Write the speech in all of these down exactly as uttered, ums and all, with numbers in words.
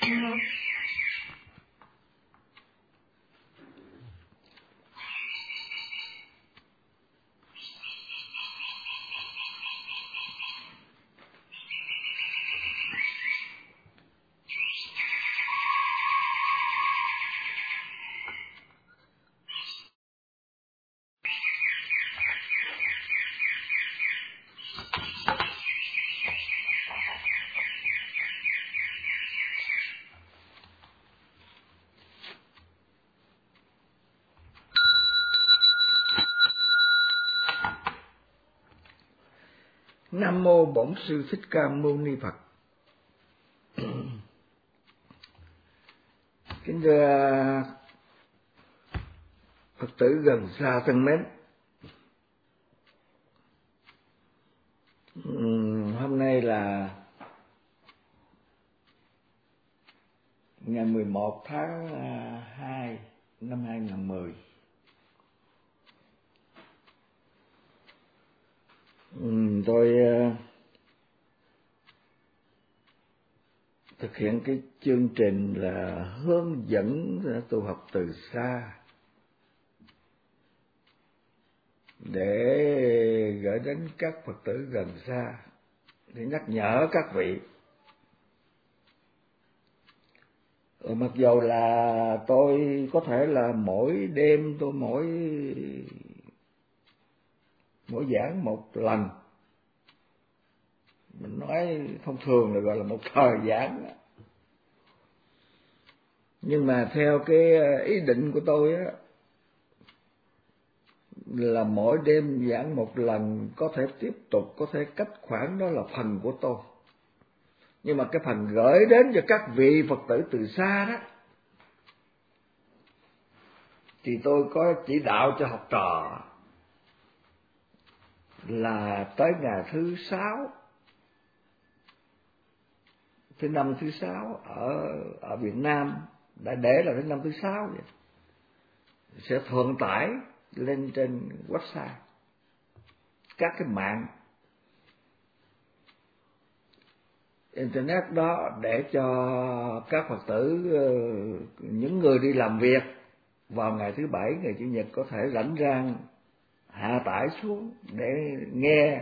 Nam mô Bổn Sư Thích Ca Mâu Ni Phật. Kính thưa Phật tử gần xa thân mến, hôm nay là ngày mười một tháng hai năm hai nghìn không trăm mười. Tôi thực hiện cái chương trình là hướng dẫn tu học từ xa để gửi đến các Phật tử gần xa, để nhắc nhở các vị. Mặc dù là tôi có thể là mỗi đêm tôi mỗi mỗi giảng một lần, mình nói thông thường là gọi là một thời giảng, nhưng mà theo cái ý định của tôi á, là mỗi đêm giảng một lần, có thể tiếp tục, có thể cách khoảng, đó là phần của tôi. Nhưng mà cái phần gửi đến cho các vị Phật tử từ xa đó, thì tôi có chỉ đạo cho học trò là tới ngày thứ sáu, thứ năm thứ sáu ở ở Việt Nam, đã để là đến năm thứ sáu vậy, sẽ thuận tải lên trên website, các cái mạng internet đó, để cho các Phật tử, những người đi làm việc vào ngày thứ bảy, ngày chủ nhật có thể rảnh rang hạ tải xuống để nghe,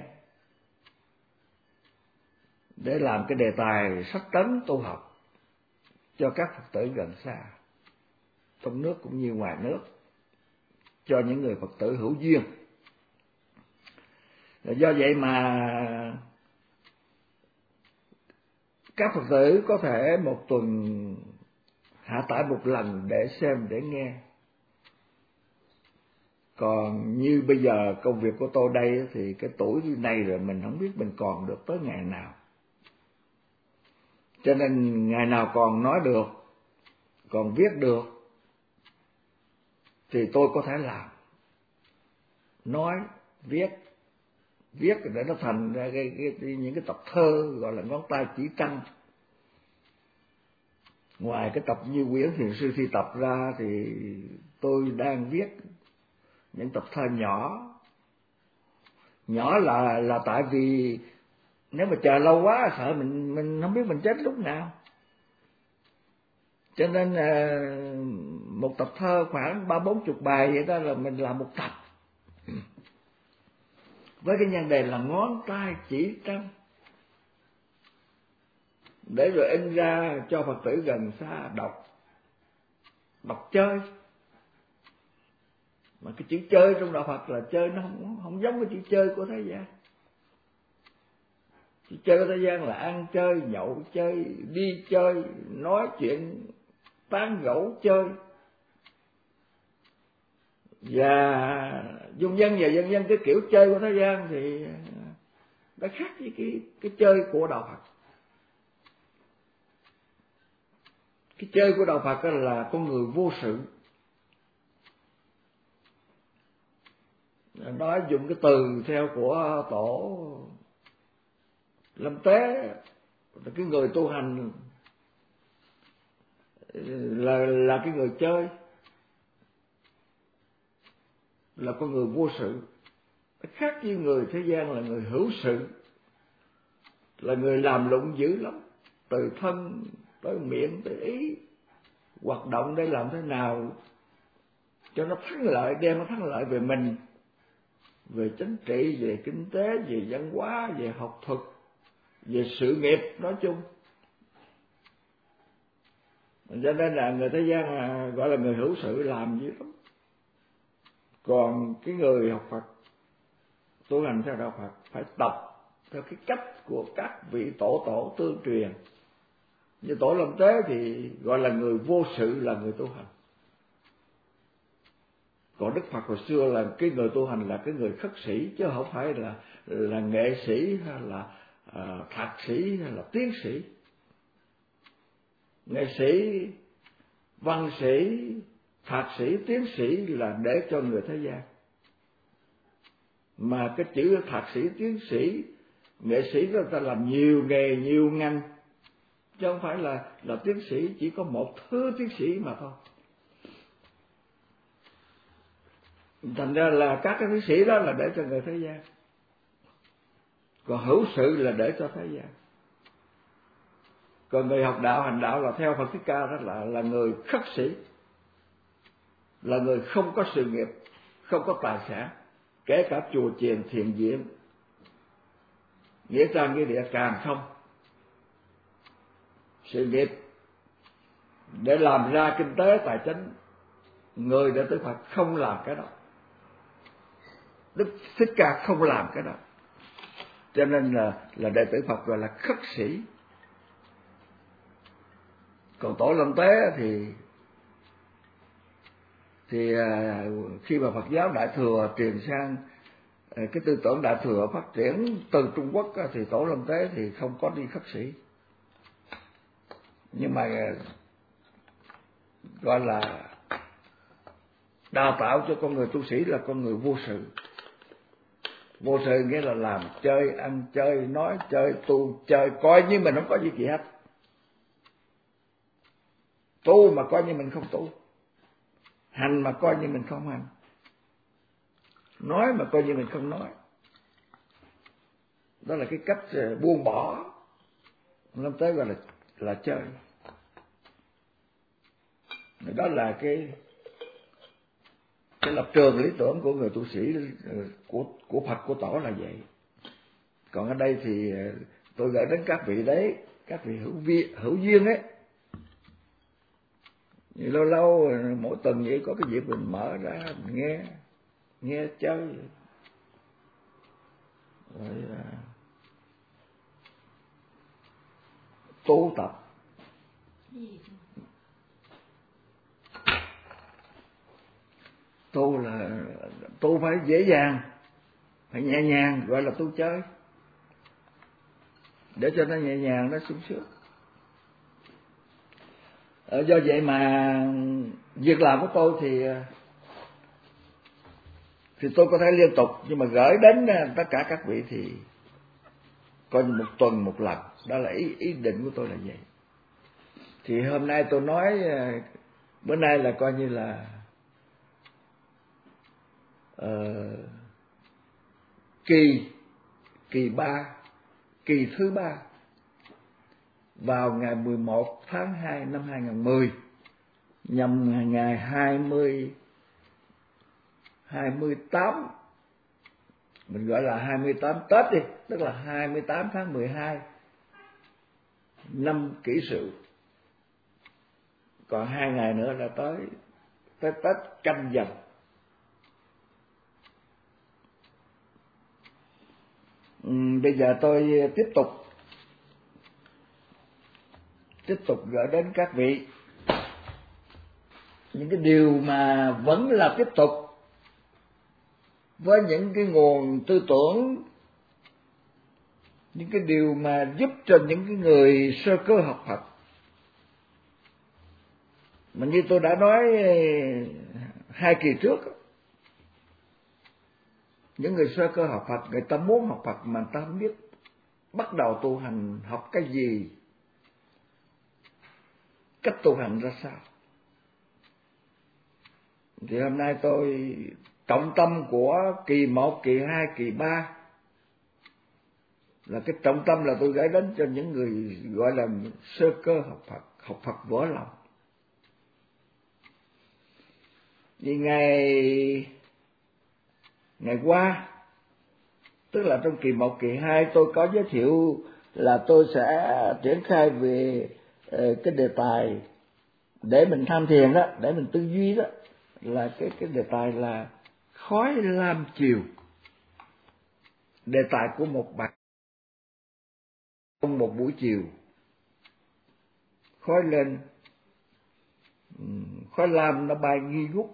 để làm cái đề tài sách tấn tu học cho các Phật tử gần xa, trong nước cũng như ngoài nước, cho những người Phật tử hữu duyên. Do vậy mà các Phật tử có thể một tuần hạ tải một lần để xem, để nghe. Còn như bây giờ công việc của tôi đây thì cái tuổi này rồi, mình không biết mình còn được tới ngày nào. Cho nên ngày nào còn nói được, còn viết được, thì tôi có thể làm, nói, viết, viết để nó thành ra cái, cái, những cái tập thơ gọi là ngón tay chỉ trăng. Ngoài cái tập Như Quyển Thiền Sư Thi Tập ra thì tôi đang viết những tập thơ nhỏ. Nhỏ là là tại vì nếu mà chờ lâu quá sợ mình mình không biết mình chết lúc nào. Cho nên một tập thơ khoảng ba bốn chục bài vậy đó là mình làm một tập, với cái nhan đề là ngón tay chỉ trăng, để rồi in ra cho Phật tử gần xa đọc, đọc chơi. Mà cái chữ chơi trong đạo Phật là chơi nó không, không giống cái chữ chơi của thế gian. Chữ chơi của thế gian là ăn chơi, nhậu chơi, đi chơi, nói chuyện, tán gẫu chơi. Và dung dân và dân dân cái kiểu chơi của thế gian thì nó khác với cái, cái chơi của đạo Phật. Cái chơi của đạo Phật là con người vô sự. Nói dùng cái từ theo của tổ Lâm Tế, cái người tu hành là là cái người chơi, là con người vô sự. Khác với người thế gian là người hữu sự, là người làm lụng dữ lắm, từ thân, tới miệng tới ý, hoạt động để làm thế nào cho nó thắng lợi, đem nó thắng lợi về mình, về chính trị, về kinh tế, về văn hóa, về học thuật, về sự nghiệp nói chung. Cho nên là người thế gian gọi là người hữu sự làm dữ lắm. Còn cái người học Phật, tu hành theo đạo Phật phải tập theo cái cách của các vị tổ tổ tương truyền. Như Tổ Long Tế thì gọi là người vô sự, là người tu hành. Còn Đức Phật hồi xưa là cái người tu hành là cái người khất sĩ, chứ không phải là là nghệ sĩ hay là à, thạc sĩ hay là tiến sĩ. Nghệ sĩ, văn sĩ, thạc sĩ, tiến sĩ là để cho người thế gian. Mà cái chữ thạc sĩ, tiến sĩ, nghệ sĩ đó ta làm nhiều nghề, nhiều ngành, chứ không phải là là tiến sĩ chỉ có một thứ tiến sĩ mà thôi. Thành ra là các cái tiến sĩ đó là để cho người thế gian, còn hữu sự là để cho thế gian. Còn người học đạo, hành đạo là theo Phật Thích Ca đó là là người khất sĩ, là người không có sự nghiệp, không có tài sản, kể cả chùa chiền thiền viện, nghĩa trang nghĩa địa càng không. Sự nghiệp để làm ra kinh tế tài chính, người đệ tử Phật không làm cái đó, Đức Thích Ca không làm cái đó. Cho nên là là đệ tử Phật gọi là khất sĩ. Còn Tổ Long Tế thì thì khi mà Phật giáo Đại Thừa truyền sang cái tư tưởng Đại Thừa phát triển từ Trung Quốc thì Tổ Long Tế thì không có đi khất sĩ, nhưng mà gọi là đào tạo cho con người tu sĩ là con người vô sự. Vô sự nghĩa là làm chơi, ăn chơi, nói chơi, tu chơi, coi như mình không có gì gì hết. Tu mà coi như mình không tu, hành mà coi như mình không hành, nói mà coi như mình không nói. Đó là cái cách buông bỏ, năm tới gọi là là chơi. Đó là cái cái lập trường lý tưởng của người tu sĩ, của của Phật, của Tổ là vậy. Còn ở đây thì tôi gửi đến các vị đấy, các vị hữu vi, hữu duyên ấy. Thì lâu lâu mỗi tuần vậy có cái dịp mình mở ra mình nghe nghe chơi rồi à, tu tập. Tu là tu phải dễ dàng, phải nhẹ nhàng, gọi là tu chơi, để cho nó nhẹ nhàng, nó sung sướng. Ờ, do vậy mà việc làm của tôi thì thì tôi có thể liên tục, nhưng mà gửi đến tất cả các vị thì coi như một tuần một lần. Đó là ý ý định của tôi là vậy. Thì hôm nay tôi nói, bữa nay là coi như là uh, kỳ kỳ ba, kỳ thứ ba, vào ngày mười một tháng hai năm hai nghìn không trăm mười, nhằm ngày hai mươi hai mươi tám, mình gọi là hai mươi tám Tết đi, tức là hai mươi tám tháng mười hai năm Kỷ Sửu. Còn hai ngày nữa là tới tới Tết Canh Dần. Ừ, bây giờ tôi tiếp tục tiếp tục gửi đến các vị những cái điều mà vẫn là tiếp tục với những cái nguồn tư tưởng, những cái điều mà giúp cho những cái người sơ cơ học Phật. Mà như tôi đã nói hai kỳ trước, những người sơ cơ học Phật, người ta muốn học Phật mà người ta không biết bắt đầu tu hành học cái gì, cách tu hành ra sao. Thì hôm nay tôi trọng tâm của kỳ một, kỳ hai, kỳ ba là cái trọng tâm là tôi gửi đến cho những người gọi là sơ cơ học Phật, học Phật vỡ lòng. Vì ngày ngày qua, tức là trong kỳ một, kỳ hai, tôi có giới thiệu là tôi sẽ triển khai về cái đề tài để mình tham thiền đó, để mình tư duy đó, là cái cái đề tài là khói lam chiều. Đề tài của một bạn trong một buổi chiều, khói lên, khói lam nó bay nghi ngút.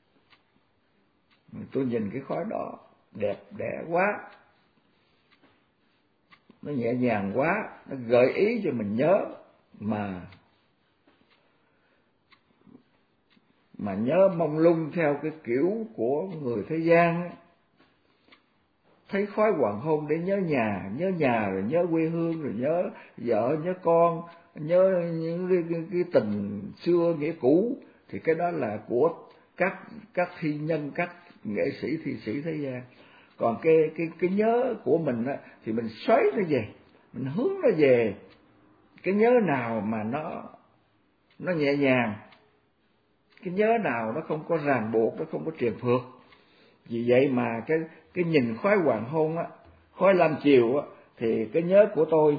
Tôi nhìn cái khói đó đẹp đẽ quá, nó nhẹ nhàng quá, nó gợi ý cho mình nhớ mà mà nhớ mông lung theo cái kiểu của người thế gian. Thấy khói hoàng hôn để nhớ nhà, nhớ nhà rồi nhớ quê hương, rồi nhớ vợ, nhớ con, nhớ những cái, cái, cái tình xưa nghĩa cũ, thì cái đó là của các các thi nhân, các nghệ sĩ thi sĩ thế gian. Còn cái cái cái nhớ của mình á, thì mình xoáy nó về, mình hướng nó về cái nhớ nào mà nó nó nhẹ nhàng, cái nhớ nào nó không có ràng buộc, nó không có triền phượt. Vì vậy mà cái cái nhìn khói hoàng hôn á, khói lam chiều á, thì cái nhớ của tôi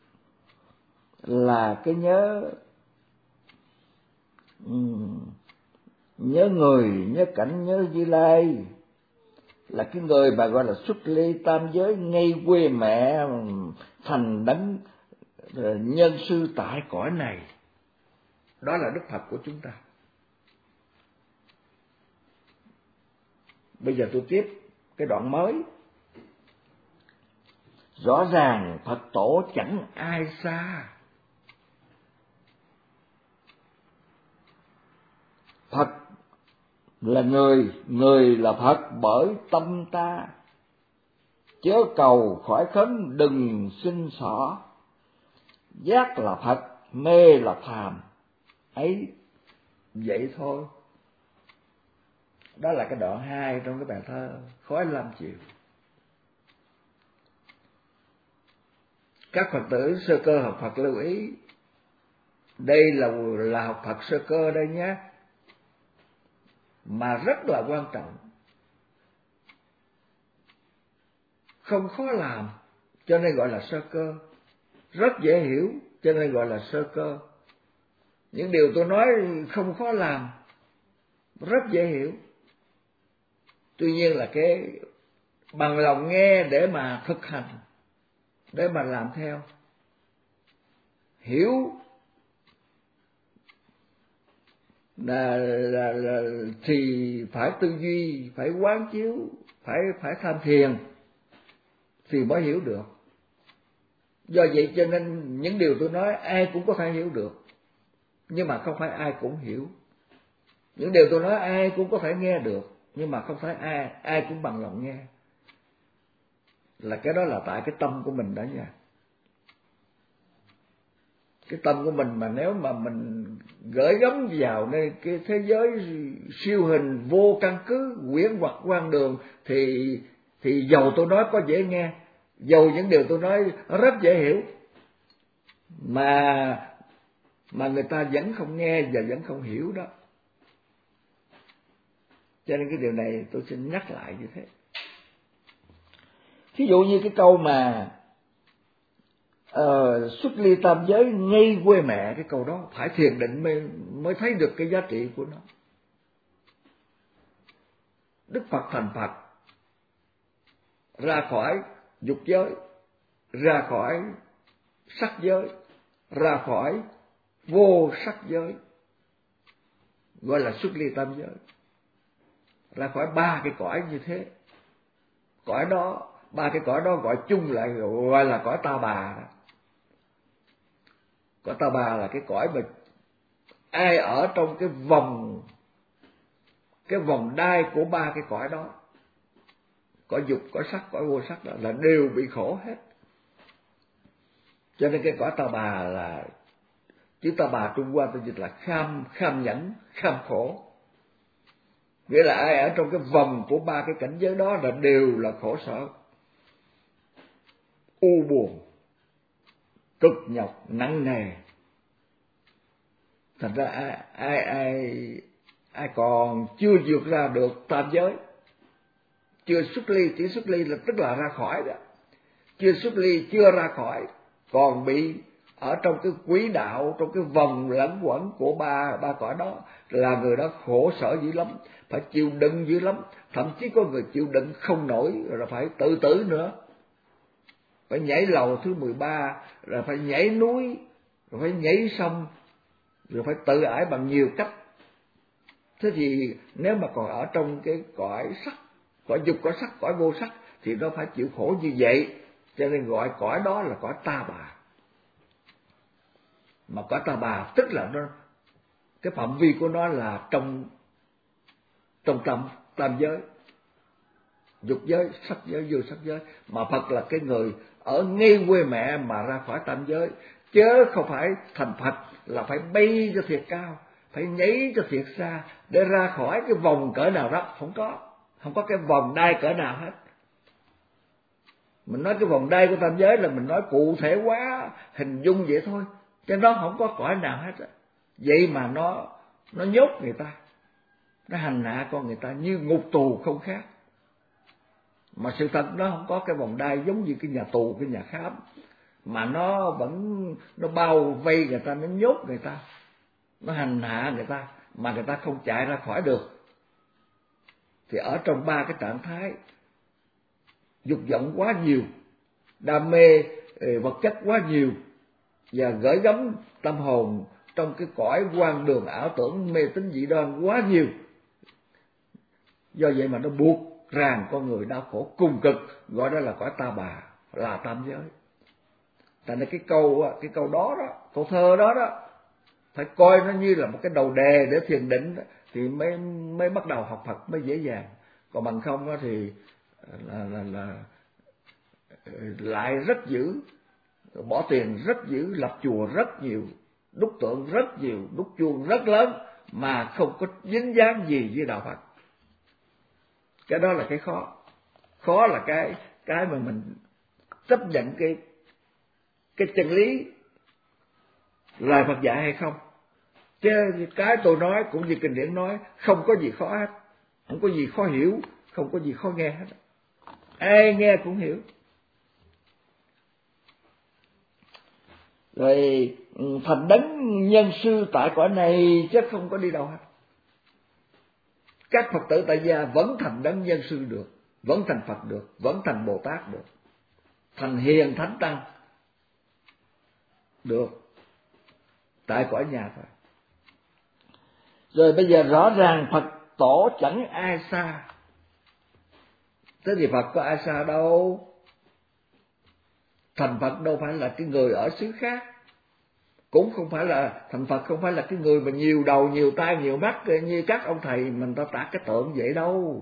là cái nhớ um, nhớ người, nhớ cảnh, nhớ Như Lai, là cái người mà gọi là xuất ly tam giới, ngay quê mẹ thành đấng nhân sư tại cõi này. Đó là Đức Phật của chúng ta. Bây giờ tôi tiếp cái đoạn mới. Rõ ràng Phật tổ chẳng ai xa. Phật là người, người là Phật bởi tâm ta. Chớ cầu khỏi khấn đừng xin xỏ. Giác là Phật, mê là phàm. Ấy vậy thôi. Đó là cái đoạn hai trong cái bài thơ Khói lam chiều. Các Phật tử sơ cơ học Phật lưu ý, đây là là học Phật sơ cơ đây nhé, mà rất là quan trọng, không khó làm cho nên gọi là sơ cơ, rất dễ hiểu cho nên gọi là sơ cơ. Những điều tôi nói không khó làm, rất dễ hiểu. Tuy nhiên là cái bằng lòng nghe để mà thực hành, để mà làm theo. Hiểu là, là, là thì phải tư duy, phải quán chiếu, phải phải tham thiền thì mới hiểu được. Do vậy cho nên những điều tôi nói ai cũng có thể hiểu được, nhưng mà không phải ai cũng hiểu. Những điều tôi nói ai cũng có thể nghe được, nhưng mà không phải ai ai cũng bằng lòng nghe. Là cái đó là tại cái tâm của mình đó nha. Cái tâm của mình mà nếu mà mình gửi gắm vào nơi cái thế giới siêu hình vô căn cứ, huyễn hoặc quan đường, thì thì dầu tôi nói có dễ nghe, dầu những điều tôi nói rất dễ hiểu, mà mà người ta vẫn không nghe và vẫn không hiểu đó. Cho nên cái điều này tôi xin nhắc lại như thế. Ví dụ như cái câu mà uh, xuất ly tam giới ngay quê mẹ, cái câu đó phải thiền định mới, mới thấy được cái giá trị của nó. Đức Phật thành Phật ra khỏi dục giới, ra khỏi sắc giới, ra khỏi vô sắc giới, gọi là xuất ly tam giới, ra khỏi ba cái cõi như thế. Cõi đó, ba cái cõi đó gọi chung lại gọi là cõi ta bà. Cõi ta bà là cái cõi mà ai ở trong cái vòng cái vòng đai của ba cái cõi đó, cõi dục, cõi sắc, cõi vô sắc đó là đều bị khổ hết. Cho nên cái cõi ta bà là chữ ta bà Trung Hoa tôi dịch là kham kham nhẫn, kham khổ. Nghĩa là ai ở trong cái vòng của ba cái cảnh giới đó là đều là khổ sở. u buồn, cực nhọc, nặng nề. Thành ra ai ai ai ai còn chưa vượt ra được tam giới, chưa xuất ly, chỉ xuất ly là tức là ra khỏi đó, chưa xuất ly, chưa ra khỏi, còn bị ở trong cái quỹ đạo, trong cái vòng lẫn quẩn của ba ba cõi đó, là người đó khổ sở dữ lắm, phải chịu đựng dữ lắm, thậm chí có người chịu đựng không nổi rồi phải tự tử nữa, phải nhảy lầu thứ mười ba, rồi phải nhảy núi, rồi phải nhảy sông, rồi phải tự ải bằng nhiều cách. Thế thì nếu mà còn ở trong cái cõi sắc, cõi dục, cõi sắc, cõi vô sắc thì nó phải chịu khổ như vậy, cho nên gọi cõi đó là cõi ta bà. Mà cõi ta bà tức là nó, cái phạm vi của nó là trong trong tam tam giới, dục giới, sắc giới, vô sắc giới. Mà Phật là cái người ở ngay quê mẹ mà ra khỏi tam giới, chứ không phải thành Phật là phải bay cho thiệt cao, phải nhảy cho thiệt xa để ra khỏi cái vòng cỡ nào đó. Không có, không có cái vòng đai cỡ nào hết. Mình nói cái vòng đai của tam giới là mình nói cụ thể quá, hình dung vậy thôi, chứ nó không có cõi nào hết. Vậy mà nó nó nhốt người ta, nó hành hạ con người ta như ngục tù không khác. Mà sự thật nó không có cái vòng đai giống như cái nhà tù, cái nhà khám, mà nó vẫn nó bao vây người ta, nó nhốt người ta, nó hành hạ người ta mà người ta không chạy ra khỏi được. Thì ở trong ba cái trạng thái dục vọng quá nhiều, đam mê vật chất quá nhiều, và gửi gắm tâm hồn trong cái cõi quan đường ảo tưởng mê tín dị đoan quá nhiều, do vậy mà nó buộc ràng con người đau khổ cùng cực, gọi đó là cõi ta bà, là tam giới. Thành ra cái câu cái câu đó đó, câu thơ đó đó, phải coi nó như là một cái đầu đề để thiền định đó, thì mới mới bắt đầu học Phật mới dễ dàng. Còn bằng không đó thì là là là lại rất dữ, bỏ tiền rất dữ, lập chùa rất nhiều, đúc tượng rất nhiều, đúc chuông rất lớn, mà không có dính dáng gì với đạo Phật. Cái đó là cái khó. Khó là cái cái mà mình chấp nhận cái cái chân lý lời Phật dạy hay không. Chứ cái tôi nói cũng như kinh điển nói, không có gì khó hết, không có gì khó hiểu, không có gì khó nghe hết. Ai nghe cũng hiểu. Rồi thành đấng nhân sư tại cõi này chắc không có đi đâu hết. Các Phật tử tại gia vẫn thành đấng nhân sư được, vẫn thành Phật được, vẫn thành Bồ Tát được, thành hiền thánh tăng được, tại cõi nhà thôi. Rồi bây giờ rõ ràng Phật tổ chẳng ai xa. Thế thì Phật có ai xa đâu. Thành Phật đâu phải là cái người ở xứ khác, cũng không phải là thành Phật không phải là cái người mà nhiều đầu nhiều tay nhiều mắt như các ông thầy mình ta tạc cái tượng vậy đâu.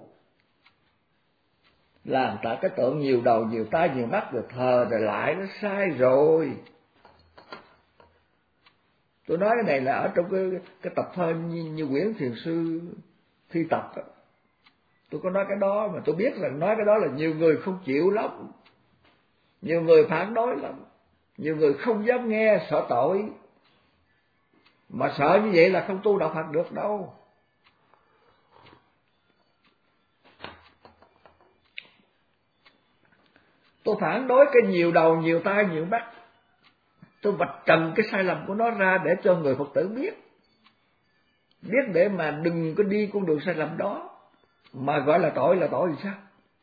Làm tạc cái tượng nhiều đầu nhiều tay nhiều mắt rồi thờ rồi lại, nó sai rồi. Tôi nói cái này là ở trong cái cái tập thơ như, như Nguyễn Thiền Sư thi tập đó. Tôi có nói cái đó mà tôi biết là nói cái đó là nhiều người không chịu lắm, nhiều người phản đối lắm, nhiều người không dám nghe, sợ tội. Mà sợ như vậy là không tu đạo Phật được đâu. Tôi phản đối cái nhiều đầu nhiều tay nhiều mắt. Tôi vạch trần cái sai lầm của nó ra để cho người Phật tử biết. Biết để mà đừng có đi con đường sai lầm đó. Mà gọi là tội là tội thì sao?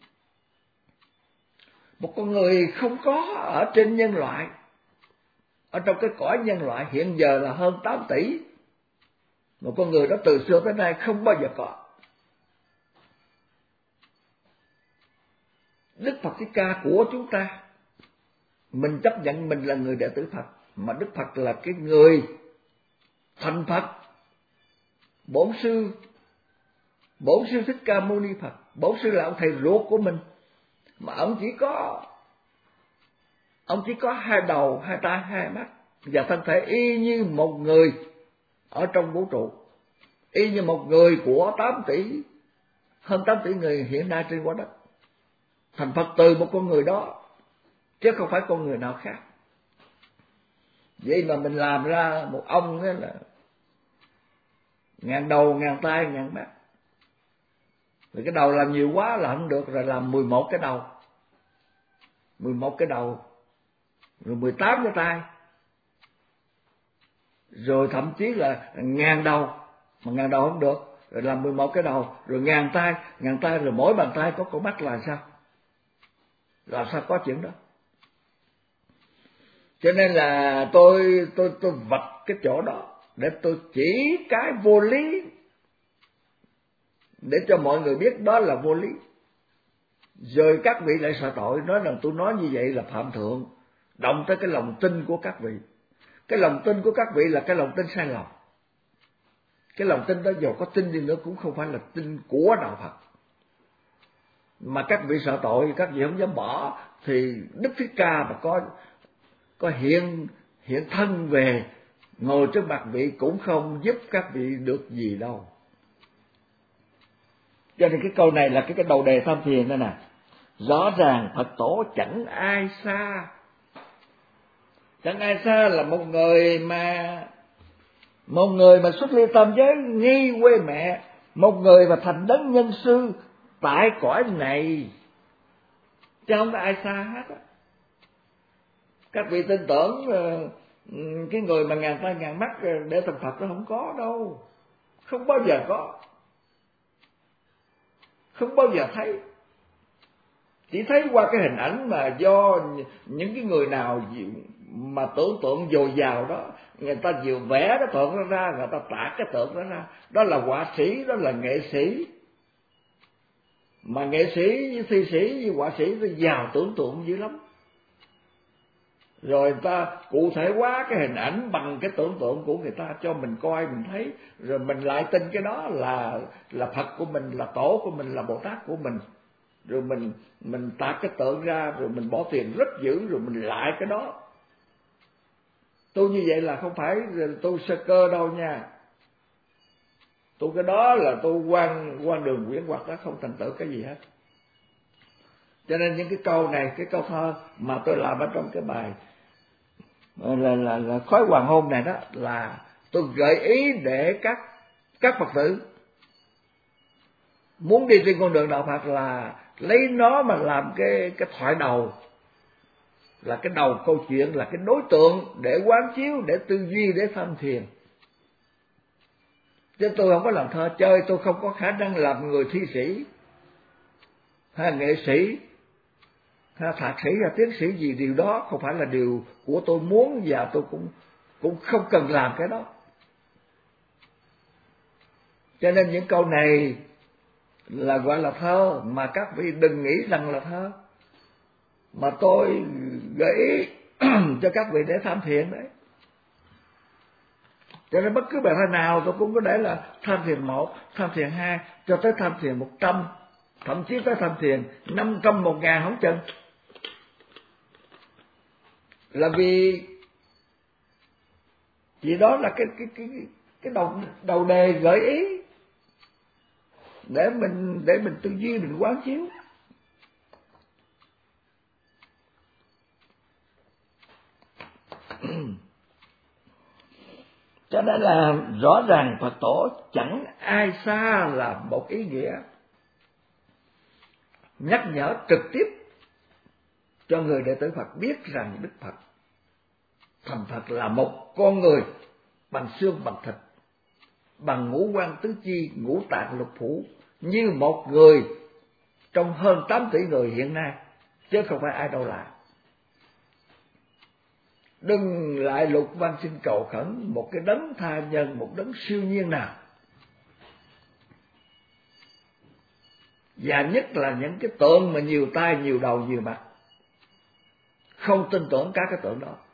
Một con người không có ở trên nhân loại, ở trong cái cõi nhân loại hiện giờ là hơn tám tỷ. Một con người đó từ xưa tới nay không bao giờ có. Đức Phật Thích Ca của chúng ta, mình chấp nhận mình là người đệ tử Phật, mà Đức Phật là cái người thành Phật. Bổn sư Bổn sư Thích Ca Mâu Ni Phật, bổn sư là ông thầy ruột của mình, mà ông chỉ có ông chỉ có hai đầu, hai tay, hai mắt và thân thể y như một người ở trong vũ trụ, y như một người của tám tỷ, hơn tám tỷ người hiện nay trên quả đất. Thành Phật từ một con người đó, chứ không phải con người nào khác. Vậy mà mình làm ra một ông đó là ngàn đầu ngàn tay ngàn mắt. Rồi cái đầu làm nhiều quá là không được, rồi làm mười một cái đầu, mười một cái đầu, rồi mười tám cái tay, rồi thậm chí là ngàn đầu, mà ngàn đầu không được, rồi làm mười một cái đầu, rồi ngàn tay, ngàn tay rồi mỗi bàn tay có con mắt là sao? Làm sao có chuyện đó? Cho nên là tôi tôi tôi vạch cái chỗ đó để tôi chỉ cái vô lý, để cho mọi người biết đó là vô lý. Rồi các vị lại sợ tội, nói rằng tôi nói như vậy là phạm thượng, động tới cái lòng tin của các vị. Cái lòng tin của các vị là cái lòng tin sai lầm. Cái lòng tin đó dù có tin đi nữa cũng không phải là tin của đạo Phật. Mà các vị sợ tội, các vị không dám bỏ, thì Đức Thích Ca mà có có hiện hiện thân về ngồi trước mặt vị cũng không giúp các vị được gì đâu. Cho nên cái câu này là cái cái đầu đề tham thiền đây nè. Rõ ràng Phật tổ chẳng ai xa. Chẳng ai xa là một người mà một người mà xuất ly tam giới nghi quê mẹ, một người mà thành đấng nhân sư tại cõi này, chứ không có ai xa hết á. Các vị tin tưởng cái người mà ngàn tay ngàn mắt để thành Phật nó không có đâu, không bao giờ có, không bao giờ thấy. Chỉ thấy qua cái hình ảnh mà do những cái người nào mà tưởng tượng dồi dào đó, người ta vừa vẽ cái tượng đó ra, người ta tạc cái tượng đó ra, đó là họa sĩ, đó là nghệ sĩ. Mà nghệ sĩ với thi sĩ với họa sĩ nó giàu tưởng tượng dữ lắm. Rồi người ta cụ thể hóa cái hình ảnh bằng cái tưởng tượng của người ta cho mình coi, mình thấy, rồi mình lại tin cái đó là là Phật của mình, là tổ của mình, là Bồ Tát của mình. Rồi mình mình tạc cái tượng ra, rồi mình bỏ tiền rất dữ, rồi mình lại cái đó. Tôi như vậy là không phải tôi sơ cơ đâu nha. Tôi cái đó là tôi quan quan đường quyển hoặc đó, không thành tựu cái gì hết. Cho nên những cái câu này, cái câu thơ mà tôi làm ở trong cái bài là là, là khói hoàng hôn này đó, là tôi gợi ý để các các Phật tử muốn đi trên con đường đạo Phật là lấy nó mà làm cái cái thoại đầu, là cái đầu câu chuyện, là cái đối tượng để quán chiếu, để tư duy, để tham thiền. Chứ tôi không có làm thơ chơi, tôi không có khả năng làm người thi sĩ hay nghệ sĩ hay thạc sĩ hay tiến sĩ gì. Điều đó không phải là điều của tôi muốn, và tôi cũng cũng không cần làm cái đó. Cho nên những câu này là gọi là thơ, mà các vị đừng nghĩ rằng là thơ, mà tôi gợi ý cho các vị để tham thiền đấy. Cho nên bất cứ bài thơ nào tôi cũng có để là tham thiền một, tham thiền hai, cho tới tham thiền một trăm, thậm chí tới tham thiền năm trăm, một ngàn không chừng. Là vì vì đó là cái cái cái cái đầu đầu đề gợi ý để mình để mình tư duy, mình quán chiếu. Cho nên là rõ ràng Phật tổ chẳng ai xa là một ý nghĩa nhắc nhở trực tiếp cho người đệ tử Phật biết rằng Đức Phật thành Phật là một con người bằng xương bằng thịt, bằng ngũ quan tứ chi, ngũ tạng lục phủ, như một người trong hơn tám tỷ người hiện nay, chứ không phải ai đâu là. Đừng lại lục van xin cầu khẩn một cái đấng tha nhân, một đấng siêu nhiên nào, và nhất là những cái tượng mà nhiều tay, nhiều đầu, nhiều mặt. Không tin tưởng các cái tượng đó.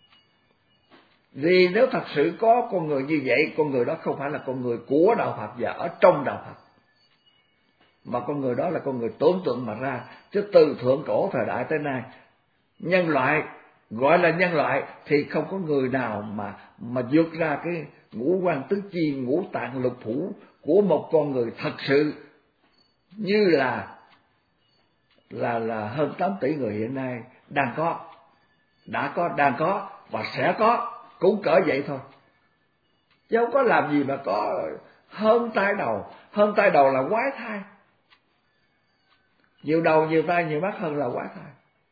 Vì nếu thật sự có con người như vậy, con người đó không phải là con người của đạo Phật và ở trong đạo Phật, mà con người đó là con người tưởng tượng mà ra. Chứ từ thượng cổ thời đại tới nay, nhân loại gọi là nhân loại thì không có người nào mà mà vượt ra cái ngũ quan tứ chi, ngũ tạng lục phủ của một con người thật sự như là là là hơn tám tỷ người hiện nay đang có, đã có, đang có và sẽ có, cũng cỡ vậy thôi. Chứ không có làm gì mà có hơn tay đầu. Hơn tay đầu là quái thai. Nhiều đầu, nhiều tay, nhiều mắt hơn là quái thai.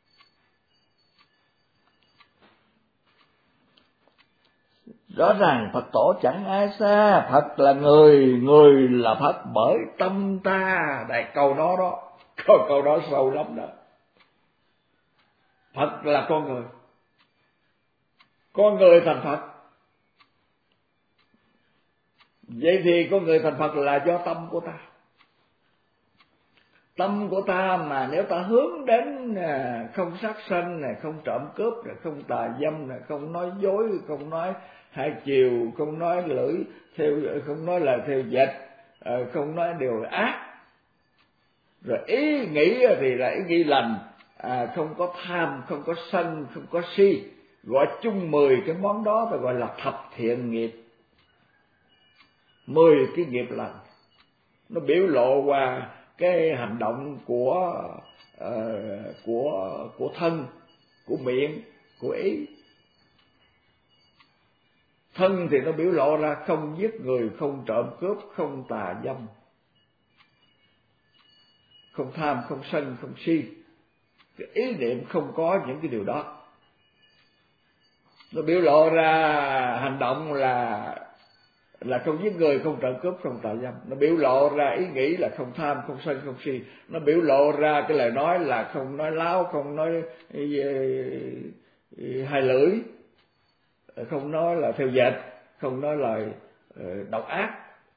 Rõ ràng Phật tổ chẳng ai xa, Phật là người, người là Phật bởi tâm ta. Đây câu đó đó, câu, câu đó sâu lắm đó. Phật là con người, con người thành Phật. Vậy thì con người thành Phật là do tâm của ta. Tâm của ta mà nếu ta hướng đến không sát sanh này, không trộm cướp này, không tà dâm này, không nói dối, không nói hai chiều, không nói lưỡi theo, không nói lời theo dệt, không nói điều ác, rồi ý nghĩ thì là ý nghĩ lành, à, không có tham, không có sân, không có si, gọi chung mười cái món đó ta gọi là thập thiện nghiệp. Mười cái nghiệp lành nó biểu lộ qua cái hành động của uh, của của thân, của miệng, của ý. Thân thì nó biểu lộ ra không giết người, không trộm cướp, không tà dâm, không tham, không sân, không si. Cái ý niệm không có những cái điều đó. Nó biểu lộ ra hành động là là không giết người, không trộm cướp, không tà dâm. Nó biểu lộ ra ý nghĩ là không tham, không sân, không si. Nó biểu lộ ra cái lời nói là không nói láo, không nói hai lưỡi, không nói là theo dệt, không nói lời độc ác.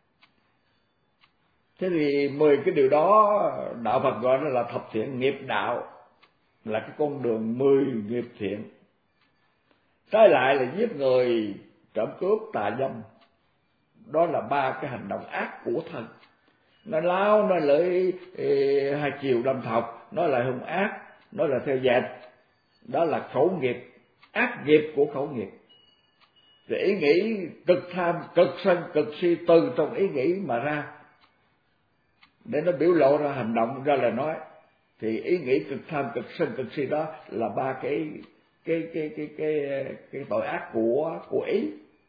Thế thì mười cái điều đó đạo Phật gọi nó là thập thiện nghiệp đạo, là cái con đường mười nghiệp thiện. Trái lại là giết người, trộm cướp, tà dâm, đó là ba cái hành động ác của thân. Nói láo, nói lưỡi hai chiều đâm thọc, nói là hung ác, nói là theo dệt, đó là khẩu nghiệp, ác nghiệp của khẩu nghiệp. Rồi ý nghĩ cực tham, cực sân, cực si từ trong ý nghĩ mà ra, để nó biểu lộ ra hành động, ra lời nói. Thì ý nghĩ cực tham, cực sân, cực si đó là ba cái cái cái cái cái cái tội ác của của ý.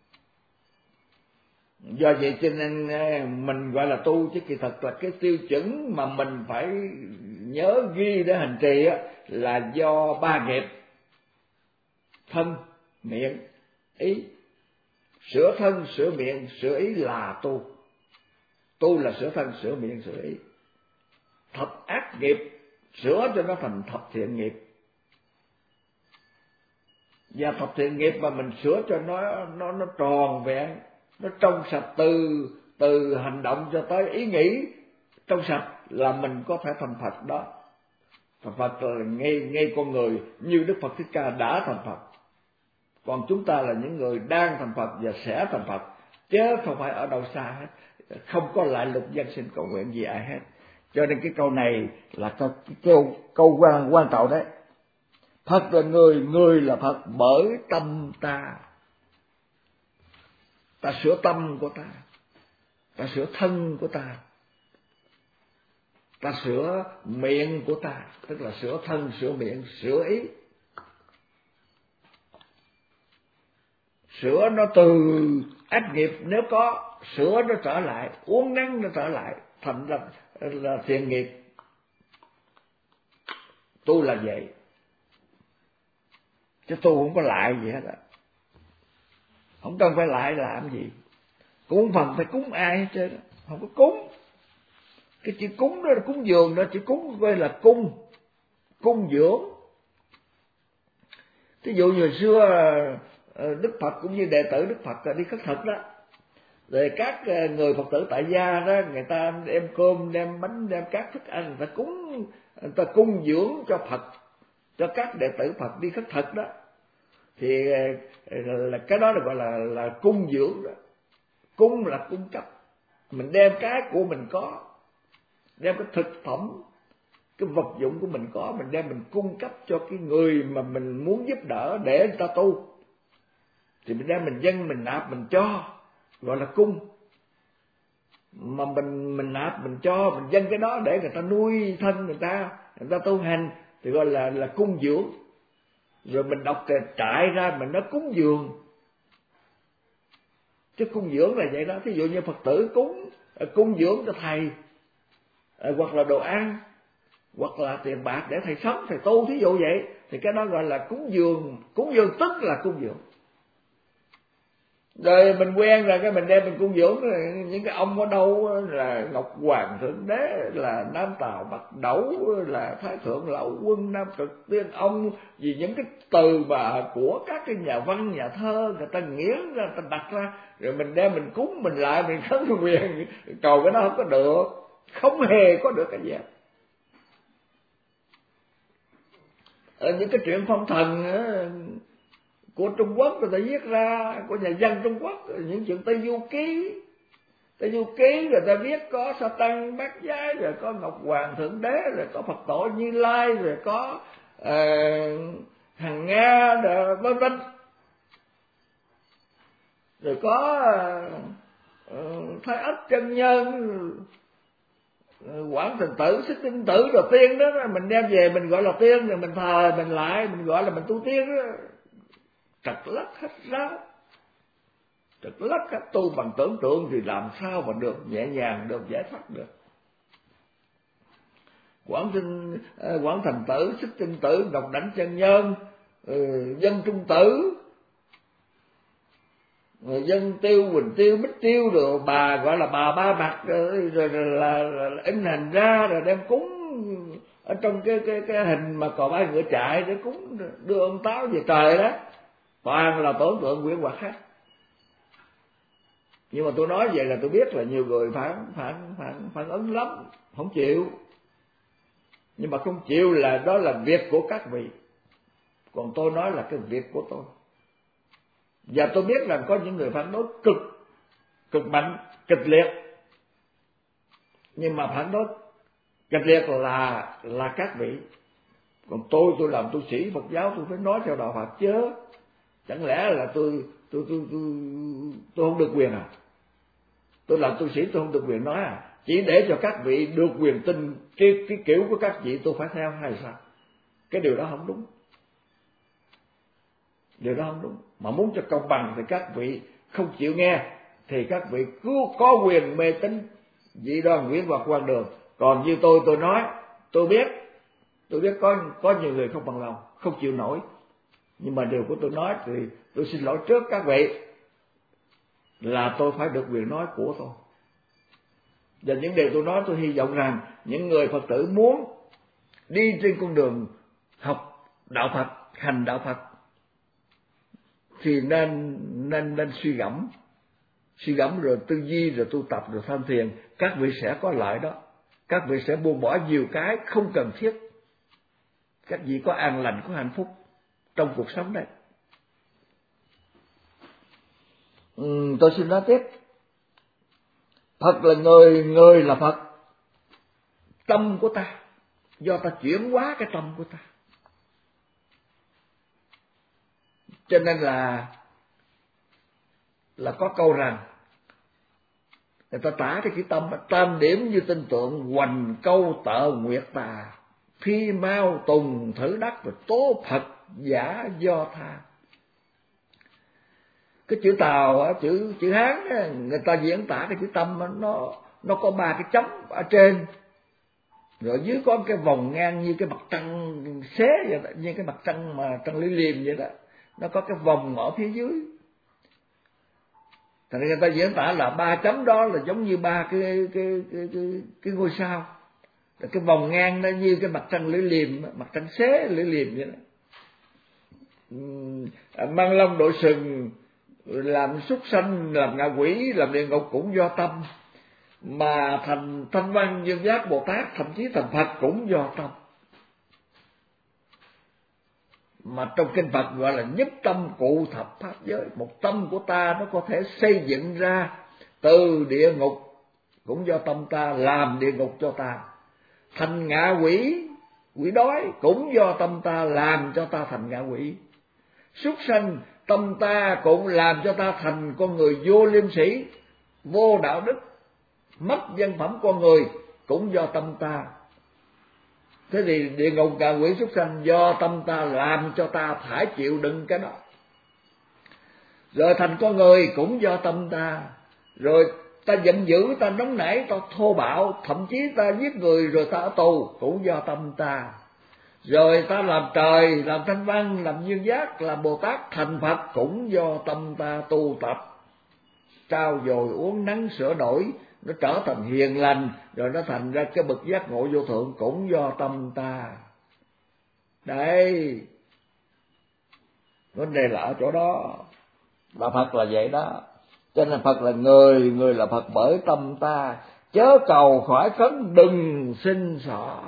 Do vậy cho nên mình gọi là tu, chứ kỳ thật là cái tiêu chuẩn mà mình phải nhớ ghi để hành trì á, là do ba nghiệp: thân, miệng, ý. Sửa thân, sửa miệng, sửa ý là tu. Tu là sửa thân, sửa miệng, sửa ý. Thập ác nghiệp sửa cho nó thành thập thiện nghiệp. Và thập thiện nghiệp mà mình sửa cho nó nó nó tròn vẹn, nó trong sạch từ từ hành động cho tới ý nghĩ trong sạch, là mình có thể thành Phật đó. Thành Phật là ngay ngay con người như Đức Phật Thích Ca đã thành Phật. Còn chúng ta là những người đang thành Phật và sẽ thành Phật, chứ không phải ở đâu xa hết, không có lại lục dân sinh cầu nguyện gì ai hết. Cho nên cái câu này là câu câu, câu quan quan trọng đấy. Phật là người, người là Phật bởi tâm ta. Ta sửa tâm của ta, ta sửa thân của ta, ta sửa miệng của ta, tức là sửa thân, sửa miệng, sửa ý. Sửa nó từ ác nghiệp nếu có, sửa nó trở lại, uốn nắn nó trở lại, thành là, là thiện nghiệp. Tu là vậy, chứ tu không có lại gì hết á. Không cần phải lại làm gì. Cúng phần phải cúng ai hết trơn, không có cúng. Cái chữ cúng đó là cúng dường đó, chữ cúng gọi là cung, cung dưỡng. Ví dụ như hồi xưa Đức Phật cũng như đệ tử Đức Phật đi khất thực đó, rồi các người Phật tử tại gia đó, người ta đem cơm, đem bánh, đem các thức ăn, người ta cúng, người ta cung dưỡng cho Phật, cho các đệ tử Phật đi khất thực đó. Thì là cái đó là gọi là là cung dưỡng đó. Cung là cung cấp, mình đem cái của mình có, đem cái thực phẩm, cái vật dụng của mình có, mình đem mình cung cấp cho cái người mà mình muốn giúp đỡ để người ta tu. Thì mình đem mình dâng, mình nạp, mình cho, gọi là cung. Mà mình mình nạp, mình cho, mình dâng cái đó để người ta nuôi thân người ta, người ta tu hành, thì gọi là là cung dưỡng. rồi mình đọc cái trại ra mình nói cúng dường. Chứ cúng dường là vậy đó. Thí dụ như Phật tử cúng cúng dường cho thầy, hoặc là đồ ăn, hoặc là tiền bạc để thầy sống, thầy tu, thí dụ vậy, thì cái đó gọi là cúng dường. Cúng dường tức là cúng dường. Rồi mình quen rồi cái mình đem mình cúng dường những cái ông ở đâu là Ngọc Hoàng Thượng Đế, là Nam Tào Bắc Đẩu, là Thái Thượng Lão Quân, Nam Cực Tiên Ông, vì những cái từ mà của các cái nhà văn nhà thơ người ta nghiến ra, người ta đặt ra, rồi mình đem mình cúng mình lại, mình khấn nguyện cầu cái đó không có được, không hề có được cái gì. Ở những cái chuyện phong thần của Trung Quốc người ta viết ra, của nhà văn Trung Quốc, những chuyện Tây Du Ký, Tây Du Ký người ta viết có Sa Tăng Bát Giái, rồi có Ngọc Hoàng Thượng Đế, rồi có Phật Tổ Như Lai, rồi có uh, Hằng Nga, rồi vân vân, rồi có uh, uh, Thái Ất Chân Nhân, uh, Quảng Thành Tử, Xích Tinh Tử, rồi tiên đó, mình đem về mình gọi là tiên, rồi mình thờ mình lại mình gọi là mình tu tiên đó. Trật lắc hết ráo, trật lắc hết. Tu bằng tưởng tượng thì làm sao mà được nhẹ nhàng, được giải thoát được. Quảng Tinh, Quảng Thành Tử, Xích Tinh Tử, Ngọc Đảnh Chân Nhân, Dân Trung Tử, Dân Tiêu, Quỳnh Tiêu, Bích Tiêu, rồi bà gọi là bà ba mặt, rồi, rồi, rồi là, là in hình ra rồi đem cúng ở trong cái cái cái hình mà cò bay ngựa chạy để cúng đưa ông Táo về trời đó. Toàn là tưởng tượng quyển hoặc khác. Nhưng mà tôi nói vậy là tôi biết là nhiều người phản phản phản phản ứng lắm, không chịu. Nhưng mà không chịu là đó là việc của các vị, còn tôi nói là cái việc của tôi. Và tôi biết rằng có những người phản đối cực cực mạnh, kịch liệt. Nhưng mà phản đối kịch liệt là là các vị. Còn tôi tôi làm tu sĩ Phật giáo, tôi phải nói theo đạo Phật chứ. Chẳng lẽ là tôi tôi tôi tôi tôi không được quyền à? Tôi làm tu sĩ tôi không được quyền nói à? Chỉ để cho các vị được quyền tin cái cái kiểu của các vị tôi phải theo hay sao? Cái điều đó không đúng. Điều đó không đúng. Mà muốn cho công bằng thì các vị không chịu nghe thì các vị cứ có quyền mê tín dị đoan Nguyễn Hoặc Quan Đường. Còn như tôi tôi nói, tôi biết, tôi biết có có nhiều người không bằng lòng, không chịu nổi. Nhưng mà điều của tôi nói thì tôi xin lỗi trước các vị là tôi phải được quyền nói của tôi. Và những điều tôi nói tôi hy vọng rằng những người Phật tử muốn đi trên con đường học đạo Phật, hành đạo Phật thì nên nên nên suy gẫm, suy gẫm rồi tư duy, rồi tu tập, rồi tham thiền. Các vị sẽ có lợi đó. Các vị sẽ buông bỏ nhiều cái không cần thiết. Các vị có an lành, có hạnh phúc trong cuộc sống này. Ừ, tôi xin nói tiếp. Phật là người, người là Phật. Tâm của ta, do ta chuyển hóa cái tâm của ta. Cho nên là là có câu rằng người ta tả cái chữ tâm: tam điểm như tinh tượng, hoành câu tợ nguyệt tà, phi mau tùng thử đắc, và tố Phật giả do tha. Cái chữ Tàu, chữ chữ Hán người ta diễn tả cái chữ tâm nó nó có ba cái chấm ở trên, rồi dưới có cái vòng ngang như cái mặt trăng xế vậy đó, như cái mặt trăng mà trăng lưỡi liềm vậy đó, nó có cái vòng ở phía dưới. Thành ra người ta diễn tả là ba chấm đó là giống như ba cái cái cái cái, cái ngôi sao. Cái vòng ngang nó như cái mặt trăng lưỡi liềm, mặt trăng xế lưỡi liềm vậy đó. Mang long đội sừng, làm súc sanh, làm ngạ quỷ, làm địa ngục cũng do tâm. Mà thành Thanh Văn Dương Giác Bồ Tát, thậm chí thành Phật cũng do tâm. Mà trong kinh Phật gọi là nhất tâm cụ thập pháp giới. Một tâm của ta nó có thể xây dựng ra từ địa ngục cũng do tâm ta, làm địa ngục cho ta. Thành ngạ quỷ, quỷ đói cũng do tâm ta, làm cho ta thành ngạ quỷ. Súc sanh, tâm ta cũng làm cho ta thành con người vô liêm sĩ, vô đạo đức, mất dân phẩm con người cũng do tâm ta. Thế thì địa ngục ngạ quỷ súc sanh do tâm ta làm cho ta phải chịu đựng cái đó. Rồi thành con người cũng do tâm ta. Rồi ta giận dữ, ta nóng nảy, ta thô bạo, thậm chí ta giết người rồi ta ở tù cũng do tâm ta. Rồi ta làm trời, làm thanh văn, làm duyên giác, làm Bồ Tát, thành Phật cũng do tâm ta tu tập, trao dồi uống nắng sửa đổi, nó trở thành hiền lành, rồi nó thành ra cái bậc giác ngộ vô thượng cũng do tâm ta. Đây, vấn đề là ở chỗ đó. Là Phật là vậy đó. Cho nên Phật là người, người là Phật bởi tâm ta. Chớ cầu khỏi khấn, đừng xin xỏ.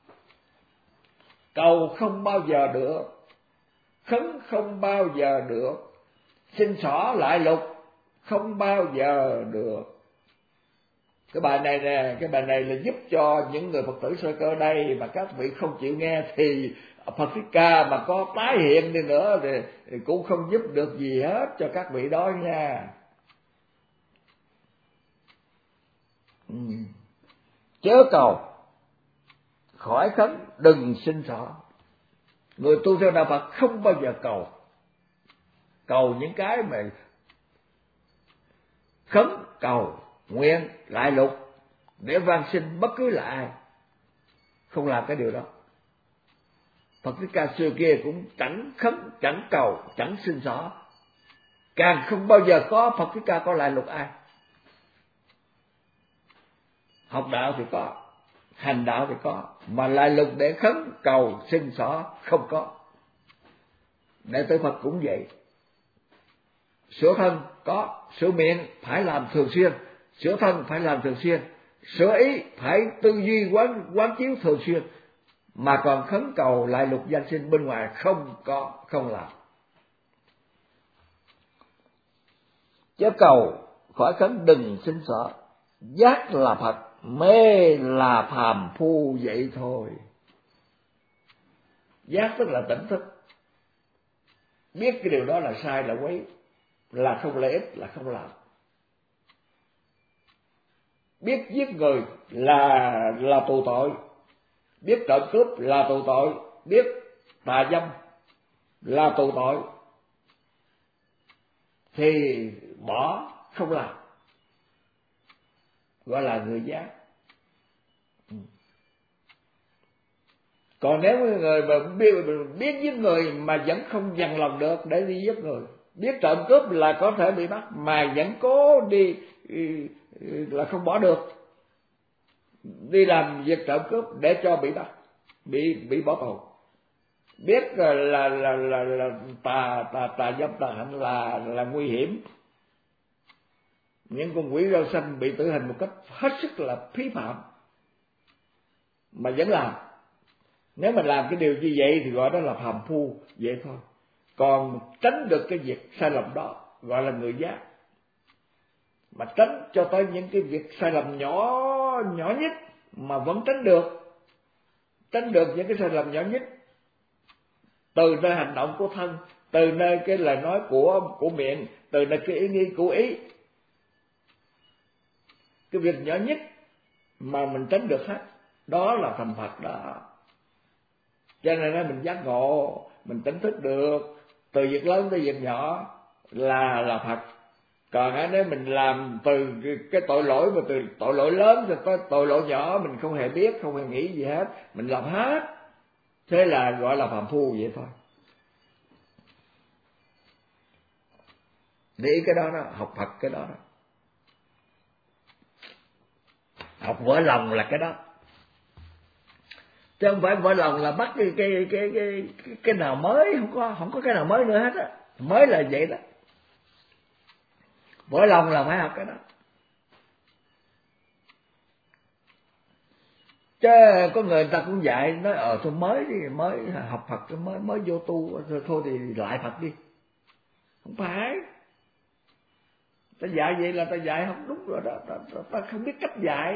Cầu không bao giờ được, khấn không bao giờ được, xin xỏ lại lục không bao giờ được. Cái bài này nè, cái bài này là giúp cho những người Phật tử sơ cơ đây mà các vị không chịu nghe thì Phật Thích Ca mà có tái hiện đi nữa thì, thì cũng không giúp được gì hết cho các vị đó nha. Ừ. Chớ cầu khỏi khấn, đừng xin xỏ. Người tu theo đạo Phật không bao giờ cầu, cầu những cái mà khấn cầu nguyện lại lục để van xin bất cứ là ai, không làm cái điều đó. Phật Thích Ca xưa kia cũng chẳng khấn, chẳng cầu, chẳng xin xỏ, càng không bao giờ có Phật Thích Ca có lại lục ai. Học đạo thì có, hành đạo thì có, mà lại lục để khấn cầu xin xỏ không có. Đệ tử Phật cũng vậy. Sửa thân có, sửa miệng phải làm thường xuyên, sửa thân phải làm thường xuyên, sửa ý phải tư duy quán quán chiếu thường xuyên, mà còn khấn cầu lại lục danh sinh bên ngoài không có, không làm. Chớ cầu khỏi khấn, đừng xin xỏ. Giác là Phật, mê là phàm phu vậy thôi. Giác tức là tỉnh thức, biết cái điều đó là sai, là quấy, là không lợi ích, là không làm. Biết giết người là là tù tội, biết trộm cướp là tù tội, biết tà dâm là tù tội, thì bỏ không làm, gọi là người giác. Còn nếu người mà biết, biết giết người mà vẫn không dằn lòng được để đi giết người, biết trộm cướp là có thể bị bắt mà vẫn cố đi là không bỏ được, đi làm việc trộm cướp để cho bị bắt, bị bị bỏ tù. Biết là là là là, là tà tà tà dâm tà hạnh là là nguy hiểm, những con quỷ rau xanh bị tử hình một cách hết sức là phí phạm mà vẫn làm. Nếu mà làm cái điều như vậy thì gọi đó là phàm phu vậy thôi. Còn tránh được cái việc sai lầm đó gọi là người giác. Mà tránh cho tới những cái việc sai lầm nhỏ nhỏ nhất mà vẫn tránh được, tránh được những cái sai lầm nhỏ nhất từ nơi hành động của thân, từ nơi cái lời nói của của miệng, từ nơi cái ý nghĩ của ý, cái việc nhỏ nhất mà mình tránh được hết, đó là thành Phật đó. Cho nên mình giác ngộ, mình tỉnh thức được từ việc lớn tới việc nhỏ là là Phật. Còn nếu mình làm từ cái tội lỗi mà từ tội lỗi lớn rồi tới tội lỗi nhỏ mình không hề biết, không hề nghĩ gì hết, mình làm hết, thế là gọi là phàm phu vậy thôi. Để ý cái đó đó, học Phật cái đó đó. Học vỡ lòng là cái đó. Chứ không phải vỡ lòng là bắt cái cái cái cái cái, cái nào mới, không có không có cái nào mới nữa hết á. Mới là vậy đó. Vỡ lòng là phải học cái đó. Chứ có người ta cũng dạy nói ờ thôi mới đi, mới học Phật mới mới vô tu thôi, thôi thì lại Phật đi. Không phải. Ta dạy vậy là ta dạy không đúng rồi đó, ta, ta, ta không biết cách dạy.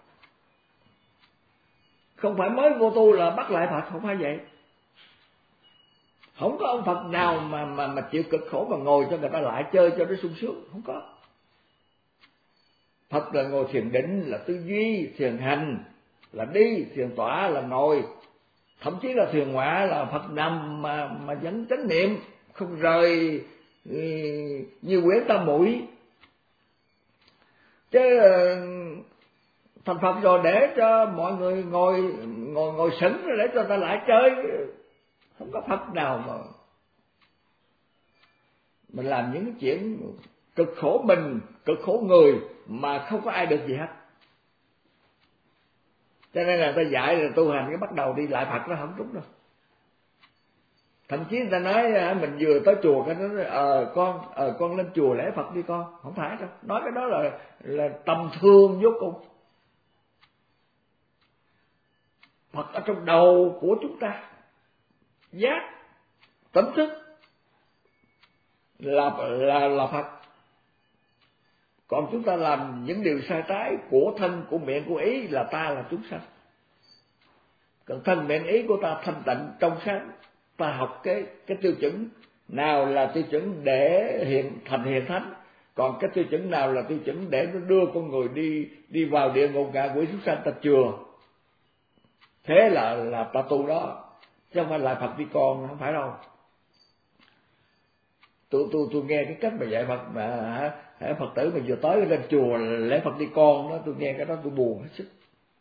Không phải mới vô tu là bắt lại Phật, không phải vậy. Không có ông Phật nào mà mà mà chịu cực khổ mà ngồi cho người ta lại chơi cho nó sung sướng, không có. Phật là ngồi thiền định, là tư duy, thiền hành, là đi, thiền tọa, là ngồi, thậm chí là thiền ngoại là Phật nằm mà mà vẫn chánh niệm không rời như quyển tam muội. Chứ thành Phật rồi để cho mọi người ngồi ngồi ngồi sững rồi để cho ta lại chơi, không có Phật nào mà mình làm những chuyện cực khổ mình, cực khổ người mà không có ai được gì hết. Cho nên là ta dạy là tu hành cái bắt đầu đi lại Phật nó không đúng đâu. Thậm chí người ta nói mình vừa tới chùa cái nó nói ờ con ờ con lên chùa lễ Phật đi con, không phải đâu. Nói cái đó là là tầm thường vô cùng. Phật ở trong đầu của chúng ta, giác tỉnh thức là là là Phật. Còn chúng ta làm những điều sai trái của thân, của miệng, của ý là ta là chúng sanh. Còn thân miệng ý của ta thanh tịnh trong sáng, ta học cái cái tiêu chuẩn nào là tiêu chuẩn để hiện thành hiền thánh, còn cái tiêu chuẩn nào là tiêu chuẩn để nó đưa con người đi đi vào địa ngục ngạ quỷ súc sanh ta chừa. Thế là là ta tu đó, chứ không phải là Phật đi con, không phải đâu. Tôi tôi tôi nghe cái cách mà dạy Phật mà hả, Phật tử mà vừa tới lên chùa lễ Phật đi con đó, tôi nghe cái đó tôi buồn hết sức.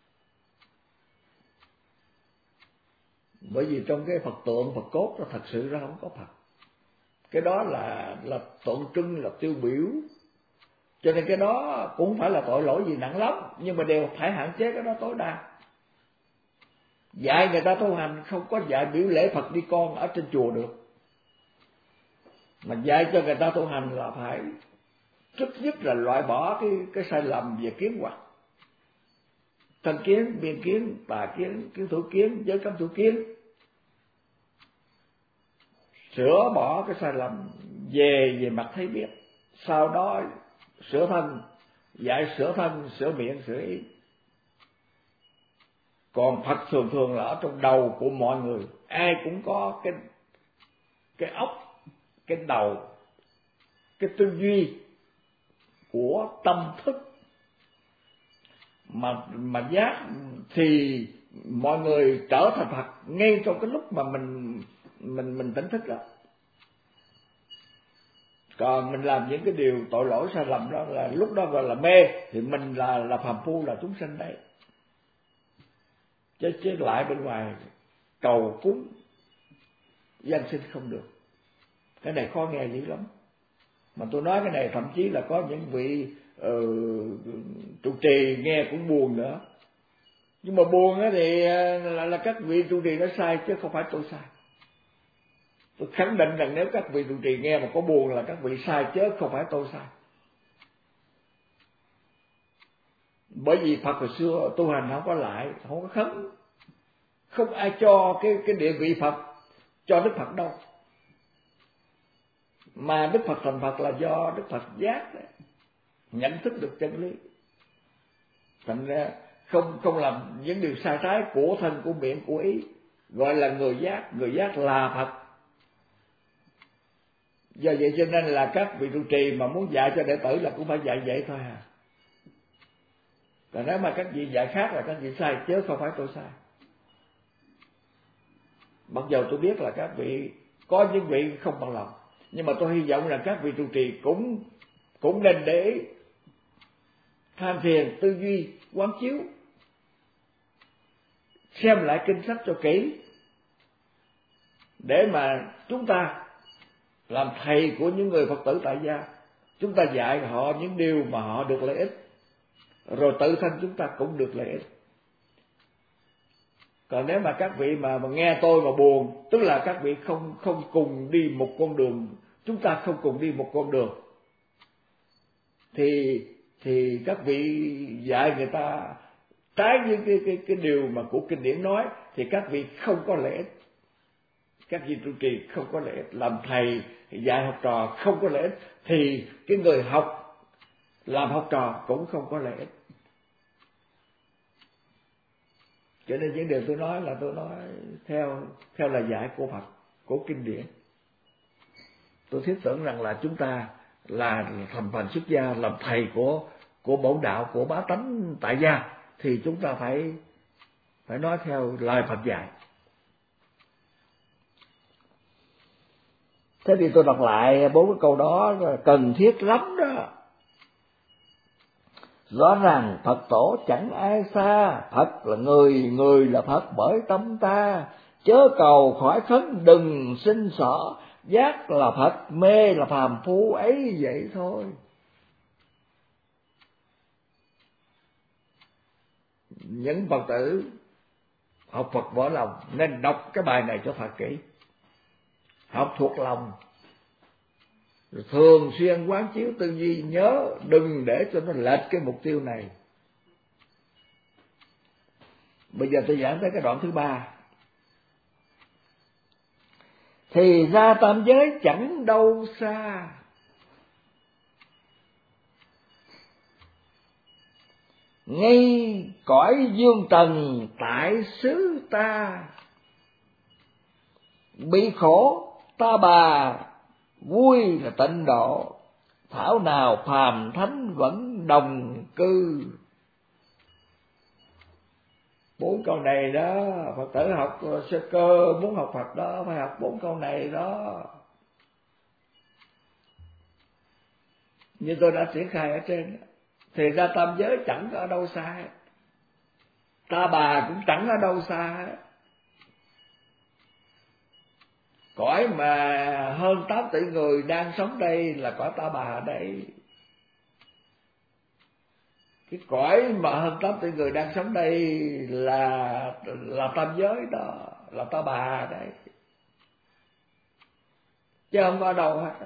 Bởi vì trong cái Phật tượng, Phật cốt nó thật sự ra không có Phật. Cái đó là là tượng trưng, là tiêu biểu. Cho nên cái đó cũng phải là tội lỗi gì nặng lắm, nhưng mà đều phải hạn chế cái đó tối đa. Dạy người ta tu hành không có dạy biểu lễ Phật đi con ở trên chùa được. Mà dạy cho người ta tu hành là phải trước nhất là loại bỏ cái cái sai lầm về kiến hoặc. Thân kiến, biên kiến, tà kiến, kiến thủ kiến, giới cấm thủ kiến. Sửa bỏ cái sai lầm về về mặt thấy biết. Sau đó sửa thân, dạy sửa thân, sửa miệng, sửa ý. Còn Phật thường thường là ở trong đầu của mọi người. Ai cũng có cái cái óc, cái đầu, cái tư duy của tâm thức. Mà mà giác thì mọi người trở thành Phật ngay trong cái lúc mà mình mình mình tỉnh thức đó. Còn mình làm những cái điều tội lỗi sai lầm đó là lúc đó gọi là mê, thì mình là là phàm phu, là chúng sanh đấy. Chứ chứ lại bên ngoài cầu cúng dân sinh không được. Cái này khó nghe dữ lắm. Mà tôi nói cái này thậm chí là có những vị uh, trụ trì nghe cũng buồn nữa. Nhưng mà buồn á thì là, là các vị trụ trì nó sai chứ không phải tôi sai. Tôi khẳng định rằng nếu các vị trụ trì nghe mà có buồn là các vị sai chứ không phải tôi sai. Bởi vì Phật hồi xưa tu hành không có lại, không có khấn. Không ai cho cái cái địa vị Phật cho Đức Phật đâu. Mà Đức Phật thành Phật là do Đức Phật giác đấy, nhận thức được chân lý. Thành ra không không làm những điều sai trái của thân, của miệng, của ý, gọi là người giác. Người giác là Phật. Do vậy cho nên là các vị trụ trì mà muốn dạy cho đệ tử là cũng phải dạy vậy thôi à. Còn nếu mà các vị dạy khác là các vị sai chứ không phải tôi sai. Mặc dù tôi biết là các vị có những vị không bằng lòng, nhưng mà tôi hy vọng là các vị trụ trì cũng cũng nên để ý, tham thiền, tư duy, quán chiếu, xem lại kinh sách cho kỹ, để mà chúng ta làm thầy của những người Phật tử tại gia, chúng ta dạy họ những điều mà họ được lợi ích, rồi tự thân chúng ta cũng được lợi ích. Còn nếu mà các vị mà, mà nghe tôi mà buồn, tức là các vị không không cùng đi một con đường, chúng ta không cùng đi một con đường, thì thì các vị dạy người ta trái với cái cái cái điều mà của kinh điển nói, thì các vị không có lợi ích. Các vị trụ trì không có lợi ích, làm thầy dạy học trò không có lợi ích, thì cái người học làm học trò cũng không có lợi ích. Cho nên những điều tôi nói là tôi nói theo theo lời dạy của Phật, của kinh điển. Tôi thiết tưởng rằng là chúng ta là thành phần xuất gia, làm thầy của của bổn đạo, của bá tánh tại gia, thì chúng ta phải phải nói theo lời Phật dạy. Thế thì tôi đọc lại bốn cái câu đó cần thiết lắm đó. Rõ ràng Phật tổ chẳng ai xa, Phật là người, người là Phật bởi tâm ta. Chớ cầu khỏi khấn đừng xin sợ, giác là Phật mê là phàm phu ấy vậy thôi. Những Phật tử học Phật vỡ lòng nên đọc cái bài này cho thật kỹ, học thuộc lòng, thường xuyên quán chiếu tư duy, nhớ đừng để cho nó lệch cái mục tiêu này. Bây giờ tôi giảng tới cái đoạn thứ ba. Thì ra tam giới chẳng đâu xa, ngay cõi dương trần tại xứ ta. Bị khổ ta bà, vui là tịnh độ, thảo nào phàm thánh vẫn đồng cư. Bốn câu này đó, Phật tử học sơ cơ muốn học Phật đó phải học bốn câu này đó. Như tôi đã triển khai ở trên, thì ra tam giới chẳng ở đâu xa, ta bà cũng chẳng ở đâu xa. Cõi mà hơn tám tỷ người đang sống đây là cõi ta bà đây. Cái cõi mà hơn tám tỷ người đang sống đây là là tam giới đó, là ta bà đấy, chứ không có đâu hết.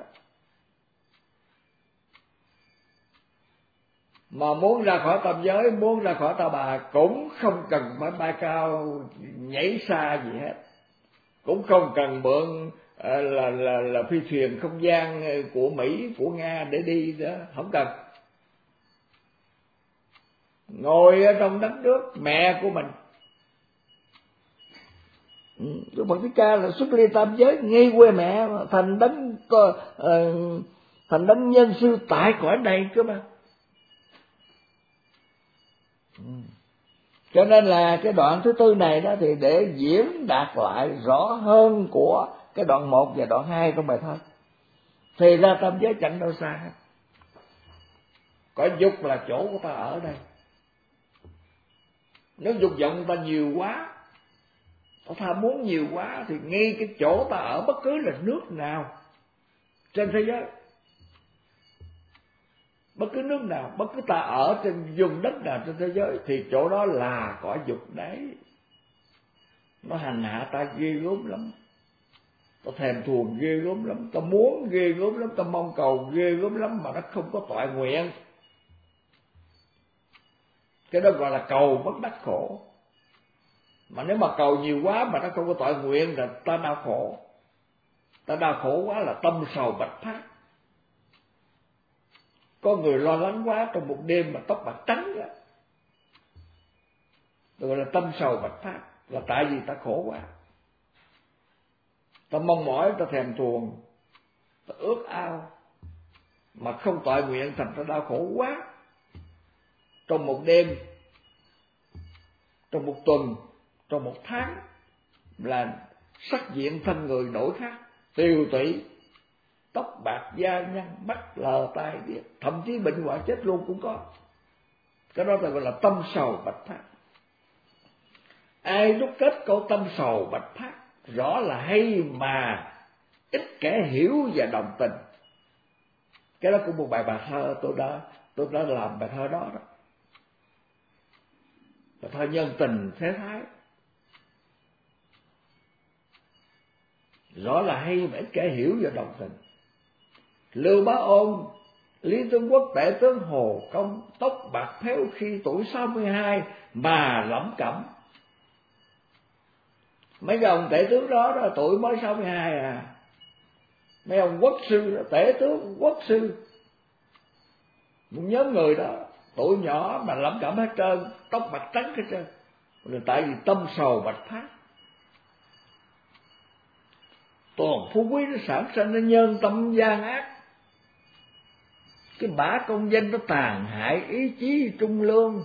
Mà muốn ra khỏi tam giới, muốn ra khỏi ta bà cũng không cần phải bay cao nhảy xa gì hết, cũng không cần mượn là là là phi thuyền không gian của Mỹ, của Nga để đi đó, không cần. Ngồi ở trong đất nước mẹ của mình. Đức Phật Thích Ca là xuất ly tam giới ngay quê mẹ, thành đấng uh, thành đấng nhân sư tại cõi này cơ mà. Cho nên là cái đoạn thứ tư này đó thì để diễn đạt lại rõ hơn của cái đoạn một và đoạn hai trong bài thơ. Thì ra tam giới chẳng đâu xa, cõi dục là chỗ của ta ở đây. Nếu dục vọng ta nhiều quá, ta tham muốn nhiều quá, thì ngay cái chỗ ta ở bất cứ là nước nào trên thế giới, bất cứ nước nào, bất cứ ta ở trên vùng đất nào trên thế giới, thì chỗ đó là cõi dục đấy. Nó hành hạ ta ghê gớm lắm, ta thèm thuồng ghê gớm lắm, ta muốn ghê gớm lắm, ta mong cầu ghê gớm lắm, mà nó không có toại nguyện. Cái đó gọi là cầu bất đắc khổ. Mà nếu mà cầu nhiều quá mà nó không có toại nguyện là ta đau khổ. Ta đau khổ quá là tâm sầu bạch phát. Có người lo lắng quá trong một đêm mà tóc bạc trắng đó, gọi là tâm sầu bạch phát, là tại vì ta khổ quá. Ta mong mỏi, ta thèm thuồng, ta ước ao, mà không toại nguyện thành ta đau khổ quá. Trong một đêm, trong một tuần, trong một tháng là sắc diện thân người đổi khác, tiều tụy, tóc bạc da nhăn, mắt lờ tai điếc, thậm chí bệnh hoạn chết luôn cũng có. Cái đó là gọi là tâm sầu bạch phát. Ai đúc kết câu tâm sầu bạch phát rõ là hay mà ít kẻ hiểu và đồng tình. Cái đó cũng một bài bài thơ tôi đã tôi đã làm bài thơ đó đó. Bài thơ nhân tình thế thái. Rõ là hay mà ít kẻ hiểu và đồng tình. Lưu Bá Ôn, Lý Tướng Quốc, Tể tướng Hồ Công, tóc bạc phếu khi tuổi sáu mươi hai mà lẩm cẩm. Mấy cái ông tể tướng đó, đó tuổi mới sáu mươi hai à. Mấy ông quốc sư đó, tể tướng quốc sư, một nhóm người đó tuổi nhỏ mà lẩm cẩm hết trơn, tóc bạc trắng hết trơn, là tại vì tâm sầu bạch phát. Toàn phú quý nó sản sinh nó nhân tâm gian ác. Cái bả công danh nó tàn hại ý chí trung lương.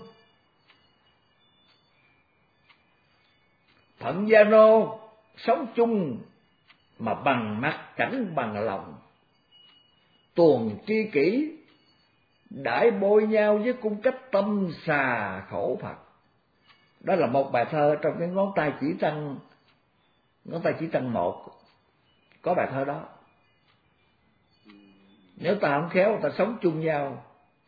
Phận gia nô sống chung mà bằng mắt chẳng bằng lòng. Tuồng tri kỷ đãi bôi nhau với cung cách tâm xà khổ Phật. Đó là một bài thơ trong cái ngón tay chỉ trăng, ngón tay chỉ trăng một, có bài thơ đó. Nếu ta không khéo, ta sống chung nhau,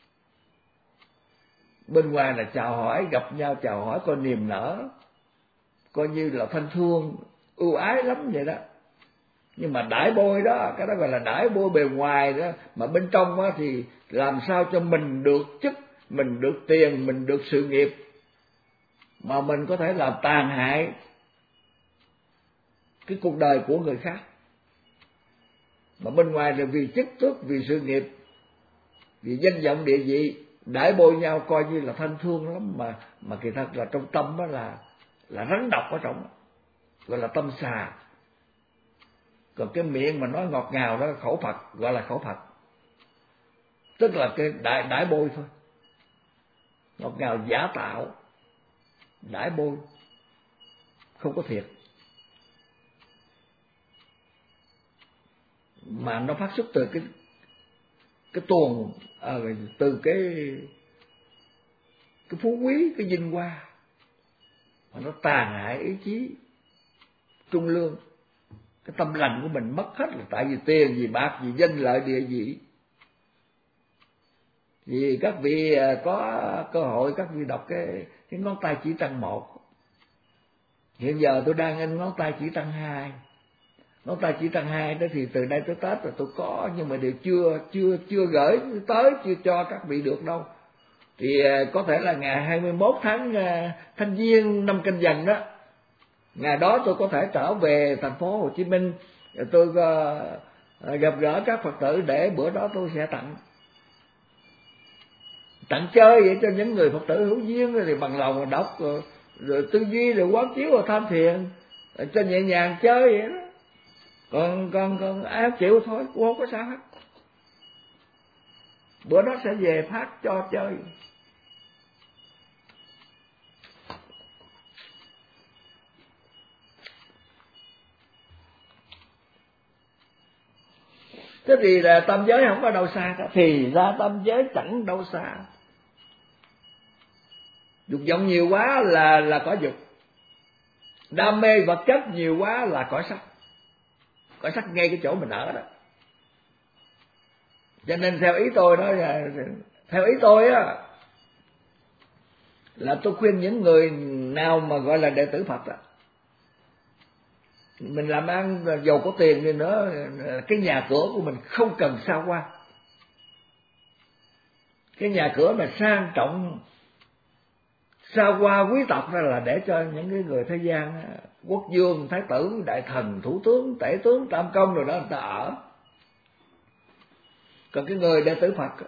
bên ngoài là chào hỏi, gặp nhau chào hỏi coi niềm nở, coi như là thân thương ưu ái lắm vậy đó. Nhưng mà đãi bôi đó, cái đó gọi là đãi bôi bề ngoài đó, mà bên trong đó thì làm sao cho mình được chức, mình được tiền, mình được sự nghiệp, mà mình có thể làm tàn hại cái cuộc đời của người khác. Mà bên ngoài là vì chức tước, vì sự nghiệp, vì danh vọng địa vị, đãi bôi nhau coi như là thân thương lắm, mà mà kỳ thật là trong tâm đó là là rắn độc ở trong, gọi là tâm xà. Còn cái miệng mà nói ngọt ngào đó khẩu Phật, gọi là khẩu Phật, tức là cái đãi đãi bôi thôi, ngọt ngào giả tạo, đãi bôi, không có thiệt. Mà nó phát xuất từ cái cái tuồng, à, từ cái cái phú quý, cái vinh hoa, mà nó tàn hại ý chí trung lương. Cái tâm lành của mình mất hết là tại vì tiền, vì bạc, vì danh lợi địa vị. Vì các vị có cơ hội, các vị đọc cái cái ngón tay chỉ trăng một. Hiện giờ tôi đang in ngón tay chỉ trăng hai. Ngón tay chỉ trăng hai đó thì từ đây tới Tết là tôi có, nhưng mà đều chưa chưa chưa gửi tới, chưa cho các vị được đâu. Thì có thể là ngày hai mươi mốt tháng Thanh Giêng năm Canh Dần đó, ngày đó tôi có thể trở về thành phố Hồ Chí Minh, tôi gặp gỡ các Phật tử để bữa đó tôi sẽ tặng tặng chơi vậy cho những người Phật tử hữu duyên, thì bằng lòng mà đọc rồi, rồi tư duy, rồi quán chiếu, rồi tham thiền, rồi cho nhẹ nhàng chơi vậy đó. Còn còn còn ai chịu thôi, cũng không có sao hết. Bữa đó sẽ về phát cho chơi. Thế thì là tam giới không có đâu xa cả, thì ra tam giới chẳng đâu xa. Dục vọng nhiều quá là là cõi dục, đam mê vật chất nhiều quá là cõi sắc. Cõi sắc ngay cái chỗ mình ở đó. Cho nên theo ý tôi đó, theo ý tôi á, là tôi khuyên những người nào mà gọi là đệ tử Phật á, mình làm ăn giàu có tiền đi nữa, cái nhà cửa của mình không cần xa hoa. Cái nhà cửa mà sang trọng, xa hoa quý tộc ra là để cho những cái người thế gian, quốc vương, thái tử, đại thần, thủ tướng, tể tướng, tam công rồi đó người ta ở. Còn cái người đệ tử Phật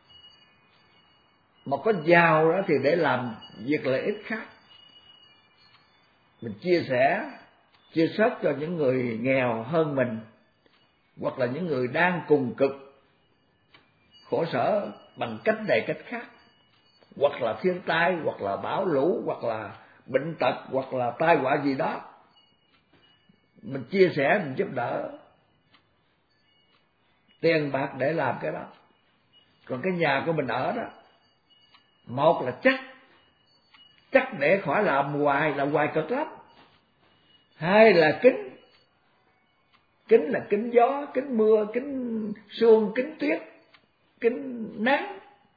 mà có giàu đó thì để làm việc lợi ích khác. Mình chia sẻ, chia sớt cho những người nghèo hơn mình, hoặc là những người đang cùng cực khổ sở bằng cách này cách khác, hoặc là thiên tai, hoặc là bão lũ, hoặc là bệnh tật, hoặc là tai họa gì đó. Mình chia sẻ, mình giúp đỡ, tiền bạc để làm cái đó. Còn cái nhà của mình ở đó, một là chắc, chắc để khỏi làm hoài, làm hoài cực lắm. Hai là kính, kính là kính gió, kính mưa, kính sương, kính tuyết, kính nắng.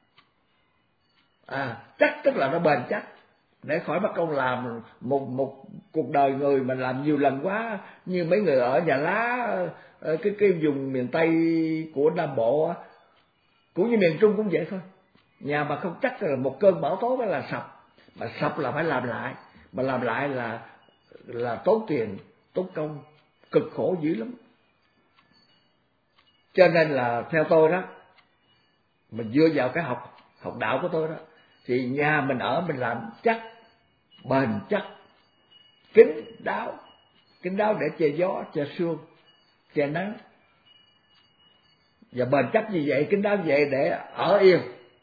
À, chắc tức là nó bền chắc, để khỏi mất công làm một một cuộc đời người mình làm nhiều lần quá, như mấy người ở nhà lá, cái cái vùng miền Tây của Nam Bộ, cũng như miền Trung cũng vậy thôi. Nhà mà không chắc là một cơn bão tố đó là sập, mà sập là phải làm lại, mà làm lại là là tốn tiền, tốn công, cực khổ dữ lắm. Cho nên là theo tôi đó, mình dựa vào cái học học đạo của tôi đó, thì nhà mình ở mình làm chắc, bền chắc, kín đáo, kín đáo để che gió, che sương, che nắng. Và bền chắc như vậy, kín đáo như vậy để ở yên,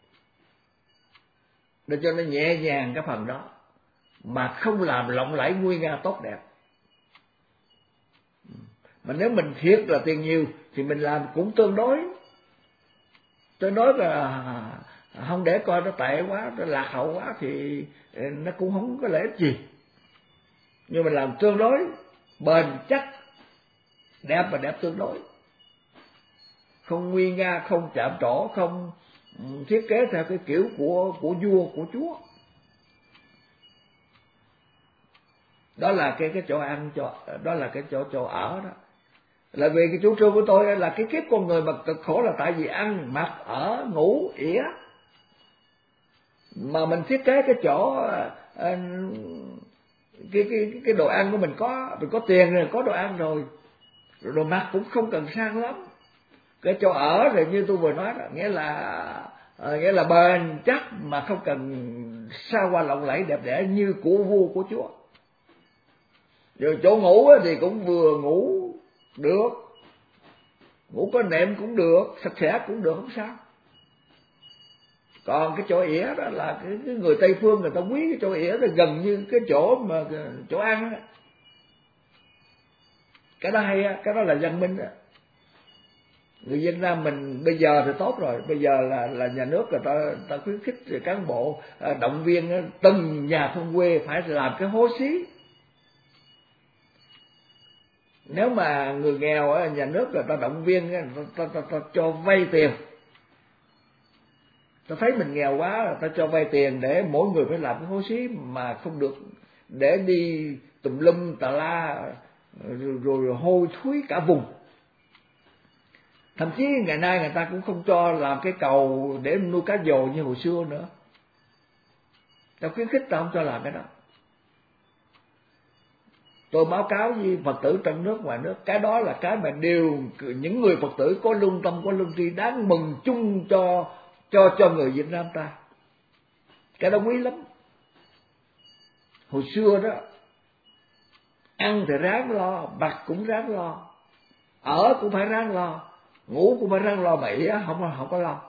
để cho nó nhẹ nhàng cái phần đó, mà không làm lộng lẫy nguy nga tốt đẹp. Mà nếu mình thiệt là tiền nhiều thì mình làm cũng tương đối. Tôi nói là không để coi nó tệ quá, nó lạc hậu quá thì nó cũng không có lợi ích gì. Nhưng mà làm tương đối, bền chắc, đẹp và đẹp tương đối. Không nguy nga, không chạm trổ, không thiết kế theo cái kiểu của của vua, của chúa. Đó là cái cái chỗ ăn, chỗ, đó là cái chỗ chỗ ở đó. Là vì cái chủ trương của tôi là cái kiếp con người mà cực khổ là tại vì ăn, mặc, ở, ngủ, ỉa. Mà mình thiết kế cái chỗ uh, cái cái cái đồ ăn của mình có, mình có tiền rồi, có đồ ăn rồi, rồi đồ mặc cũng không cần sang lắm. Cái chỗ ở rồi như tôi vừa nói đó, nghĩa là uh, nghĩa là bền chắc mà không cần xa hoa lộng lẫy đẹp đẽ như của vua của chúa. Rồi chỗ ngủ thì cũng vừa ngủ được, ngủ có nệm cũng được, sạch sẽ cũng được, không sao. Còn cái chỗ ỉa đó là cái, cái người Tây phương người ta quý cái chỗ ỉa, nó gần như cái chỗ mà chỗ ăn đó. Cái đó hay á, cái đó là văn minh đó. Người Việt Nam mình bây giờ thì tốt rồi, bây giờ là là nhà nước người ta ta khuyến khích rồi cán bộ động viên từng nhà thôn quê phải làm cái hố xí. Nếu mà người nghèo nhà nước người ta động viên ta, ta, ta, ta cho vay tiền. Ta thấy mình nghèo quá, ta cho vay tiền để mỗi người phải làm cái hố xí mà không được, để đi tùm lum tà la rồi, rồi hôi thối cả vùng. Thậm chí ngày nay người ta cũng không cho làm cái cầu để nuôi cá dồ như hồi xưa nữa. Ta khuyến khích ta không cho làm cái đó. Tôi báo cáo với Phật tử trong nước ngoài nước, cái đó là cái mà đều những người Phật tử có lương tâm, có lương tri đáng mừng chung cho cho cho người Việt Nam ta. Cái đó quý lắm. Hồi xưa đó, ăn thì ráng lo, mặc cũng ráng lo, ở cũng phải ráng lo, ngủ cũng phải ráng lo, bậy á không không có lo.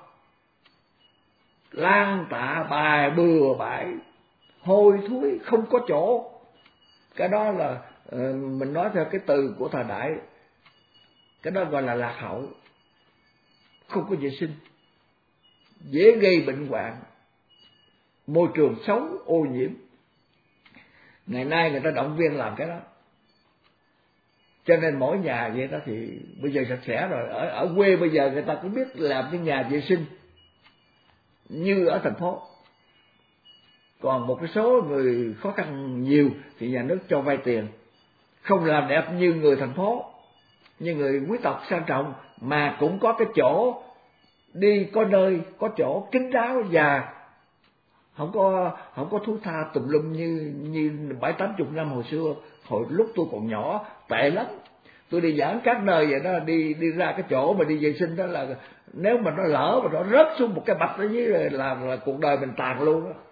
Lan tạ bài bừa bãi, hôi thối không có chỗ. Cái đó là uh, mình nói theo cái từ của thời đại, cái đó gọi là lạc hậu, không có vệ sinh, dễ gây bệnh hoạn, môi trường xấu ô nhiễm. Ngày nay người ta động viên làm cái đó, cho nên mỗi nhà vậy đó thì bây giờ sạch sẽ rồi. Ở ở quê bây giờ người ta cũng biết làm cái nhà vệ sinh như ở thành phố. Còn một cái số người khó khăn nhiều thì nhà nước cho vay tiền, không làm đẹp như người thành phố, như người quý tộc sang trọng, mà cũng có cái chỗ đi, có nơi, có chỗ kín đáo và không có không có thú tha tùm lum như như bảy tám chục năm hồi xưa. Hồi lúc tôi còn nhỏ tệ lắm. Tôi đi giảng các nơi vậy đó, đi đi ra cái chỗ mà đi vệ sinh đó là nếu mà nó lỡ mà nó rớt xuống một cái bạch ở dưới rồi là, là cuộc đời mình tàn luôn đó.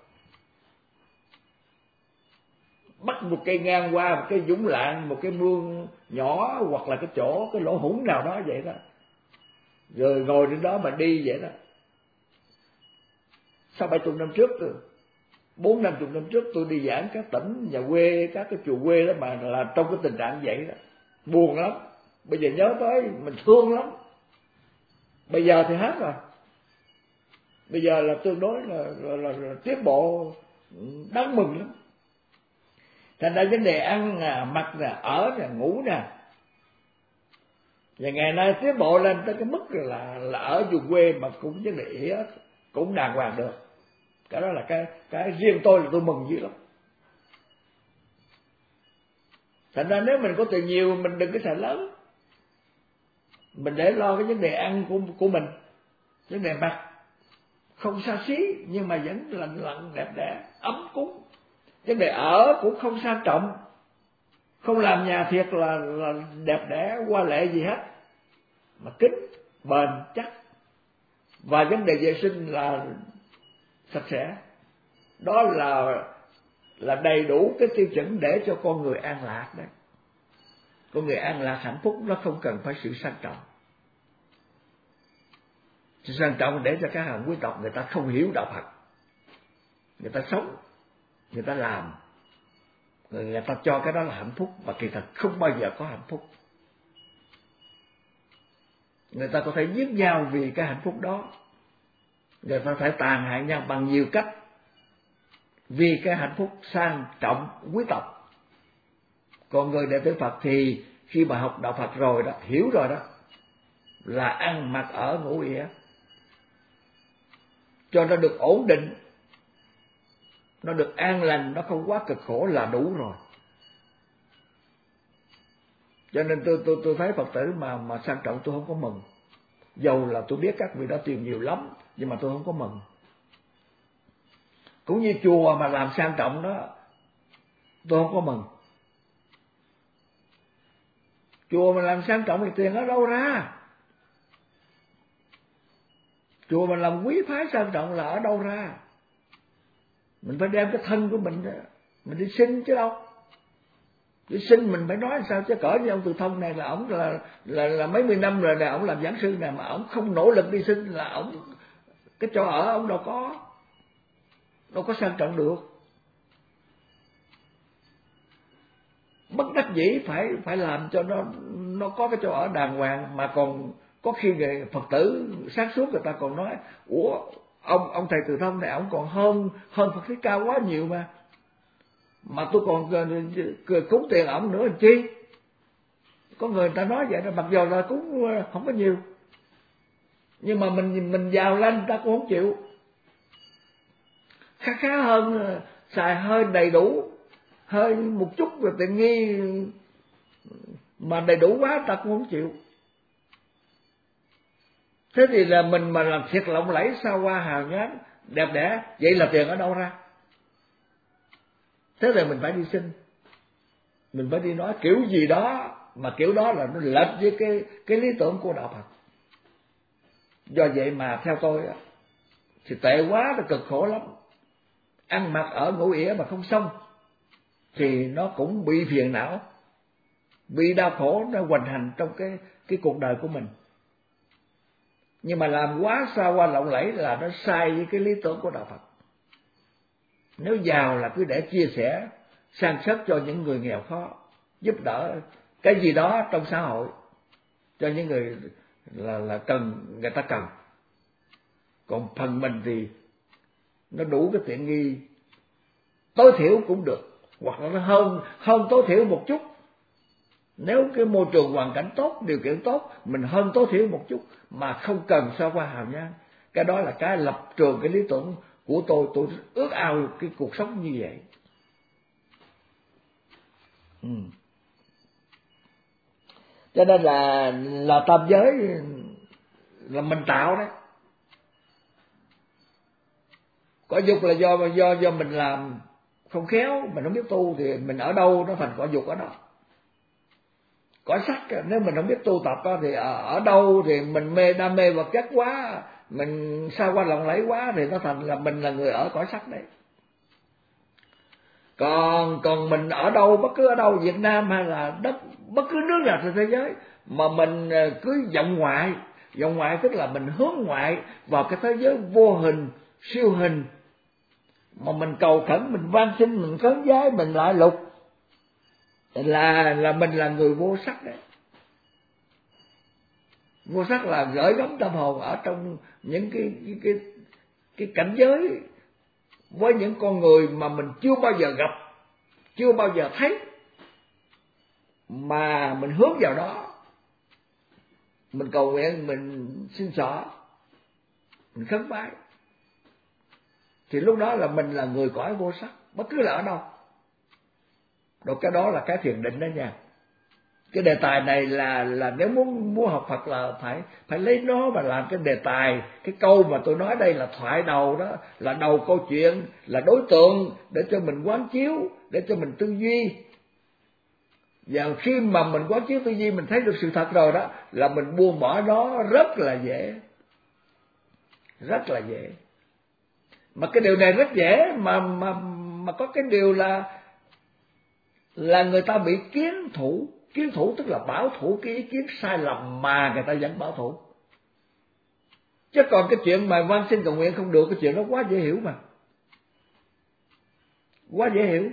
Bắt một cây ngang qua một cái dũng lạng, một cái mương nhỏ hoặc là cái chỗ cái lỗ hổng nào đó vậy đó, rồi ngồi trên đó mà đi vậy đó. Sau bảy chục năm trước rồi, bốn năm chục năm trước tôi đi giảng các tỉnh nhà quê, các cái chùa quê đó mà là trong cái tình trạng vậy đó, buồn lắm. Bây giờ nhớ tới mình thương lắm. Bây giờ thì hết rồi, bây giờ là tương đối là, là, là, là tiến bộ đáng mừng lắm. Thành ra vấn đề ăn nè, mặc nè, ở nè, ngủ nè, và ngày nay tiến bộ lên tới cái mức là là ở vùng quê mà cũng vấn đề ỉa cũng đàng hoàng được. Cái đó là cái cái riêng tôi là tôi mừng dữ lắm. Thành ra nếu mình có tiền nhiều mình đừng có xài lớn, mình để lo cái vấn đề ăn của của mình, vấn đề mặc không xa xí nhưng mà vẫn lành lặn đẹp đẽ ấm cúng. Vấn đề ở cũng không sang trọng, không làm nhà thiệt là, là đẹp đẽ hoa lệ gì hết, mà kính bền chắc, và vấn đề vệ sinh là sạch sẽ. Đó là là đầy đủ cái tiêu chuẩn để cho con người an lạc đấy. Con người an lạc hạnh phúc nó không cần phải sự sang trọng. Sự sang trọng để cho các hàng quý tộc người ta không hiểu đạo Phật, người ta sống, người ta làm, người ta cho cái đó là hạnh phúc, mà kỳ thật không bao giờ có hạnh phúc. người ta có thể giết nhau vì cái hạnh phúc đó, người ta có thể tàn hại nhau bằng nhiều cách vì cái hạnh phúc sang trọng quý tộc. Còn người đệ tử Phật thì khi mà học đạo Phật rồi đó, hiểu rồi đó, là ăn mặc ở ngũ nghĩa cho nó được ổn định, nó được an lành, nó không quá cực khổ là đủ rồi. Cho nên tôi tôi tôi thấy Phật tử mà mà sang trọng tôi không có mừng. Dầu là tôi biết các vị đó tiền nhiều lắm, nhưng mà tôi không có mừng. Cũng như chùa mà làm sang trọng đó, tôi không có mừng. Chùa mà làm sang trọng thì tiền ở đâu ra? Chùa mà làm quý phái sang trọng là ở đâu ra? Mình phải đem cái thân của mình mình đi xin chứ đâu. Đi xin mình phải nói sao chứ, cỡ như ông Từ Thông này là ổng là là là mấy mươi năm rồi, là ổng làm giảng sư này mà ổng không nỗ lực đi xin là ổng cái chỗ ở ổng đâu có đâu có sang trọng được. Bất đắc dĩ phải phải làm cho nó nó có cái chỗ ở đàng hoàng, mà còn có khi người Phật tử sáng suốt người ta còn nói ủa ông ông thầy Từ Thông này ổng còn hơn hơn Phật Thích Ca quá nhiều mà mà tôi còn cúng tiền ổng nữa làm chi. Có người ta nói vậy đó, mặc dù là cúng không có nhiều, nhưng mà mình mình giàu lên người ta cũng không chịu. Khá khá hơn xài hơi đầy đủ, hơi một chút rồi tiện nghi mà đầy đủ quá ta cũng không chịu. Thế thì là mình mà làm thiệt lộng lẫy sao qua hào nhoáng đẹp đẽ, vậy là tiền ở đâu ra? Thế thì mình phải đi xin, mình phải đi nói kiểu gì đó mà kiểu đó là nó lệch với cái cái lý tưởng của đạo Phật. Do vậy mà theo tôi thì tệ quá, nó cực khổ lắm. Ăn mặc ở ngũ nghĩa mà không xong thì nó cũng bị phiền não, bị đau khổ, nó hoành hành trong cái cái cuộc đời của mình. Nhưng mà làm quá xa hoa lộng lẫy là nó sai với cái lý tưởng của đạo Phật. Nếu giàu là cứ để chia sẻ san sớt cho những người nghèo khó, giúp đỡ cái gì đó trong xã hội cho những người là là cần, người ta cần. Còn phần mình thì nó đủ cái tiện nghi tối thiểu cũng được, hoặc là nó hơn hơn tối thiểu một chút. Nếu cái môi trường hoàn cảnh tốt, điều kiện tốt, mình hơn tối thiểu một chút mà không cần sao qua hào nhoáng. Cái đó là cái lập trường, cái lý tưởng của tôi. Tôi ước ao cái cuộc sống như vậy. Ừ. Cho nên là là tam giới là mình tạo đấy. Có dục là do do do mình làm không khéo, mình không biết tu thì mình ở đâu nó thành quả dục ở đó. Cõi sắc nếu mình không biết tu tập đó, thì ở, ở đâu thì mình mê đam mê vật chất quá, mình xa qua lộng lẫy quá thì nó thành là mình là người ở cõi sắc đấy. Còn còn mình ở đâu, bất cứ ở đâu, Việt Nam hay là đất bất cứ nước nào trên thế giới mà mình cứ vọng ngoại, vọng ngoại tức là mình hướng ngoại vào cái thế giới vô hình, siêu hình mà mình cầu khẩn, mình van xin, mình khấn vái, mình lại lục là là mình là người vô sắc đấy. Vô sắc là gửi gắm tâm hồn ở trong những cái cái cái, cái cảnh giới với những con người mà mình chưa bao giờ gặp, chưa bao giờ thấy, mà mình hướng vào đó, mình cầu nguyện, mình xin xỏ, mình khấn vái, thì lúc đó là mình là người cõi vô sắc, bất cứ là ở đâu. Rồi cái đó là cái thiền định đó nha. Cái đề tài này là là nếu muốn muốn học Phật là phải phải lấy nó mà làm cái đề tài. Cái câu mà tôi nói đây là thoại đầu đó, là đầu câu chuyện, là đối tượng để cho mình quán chiếu, để cho mình tư duy. Và khi mà mình quán chiếu tư duy, mình thấy được sự thật rồi đó, là mình buông bỏ nó rất là dễ, rất là dễ. Mà cái điều này rất dễ, mà mà mà có cái điều là là người ta bị kiến thủ. Kiến thủ tức là bảo thủ cái ý kiến sai lầm mà người ta vẫn bảo thủ. Chứ còn cái chuyện mà van xin cầu nguyện không được, cái chuyện đó quá dễ hiểu mà. Quá dễ hiểu.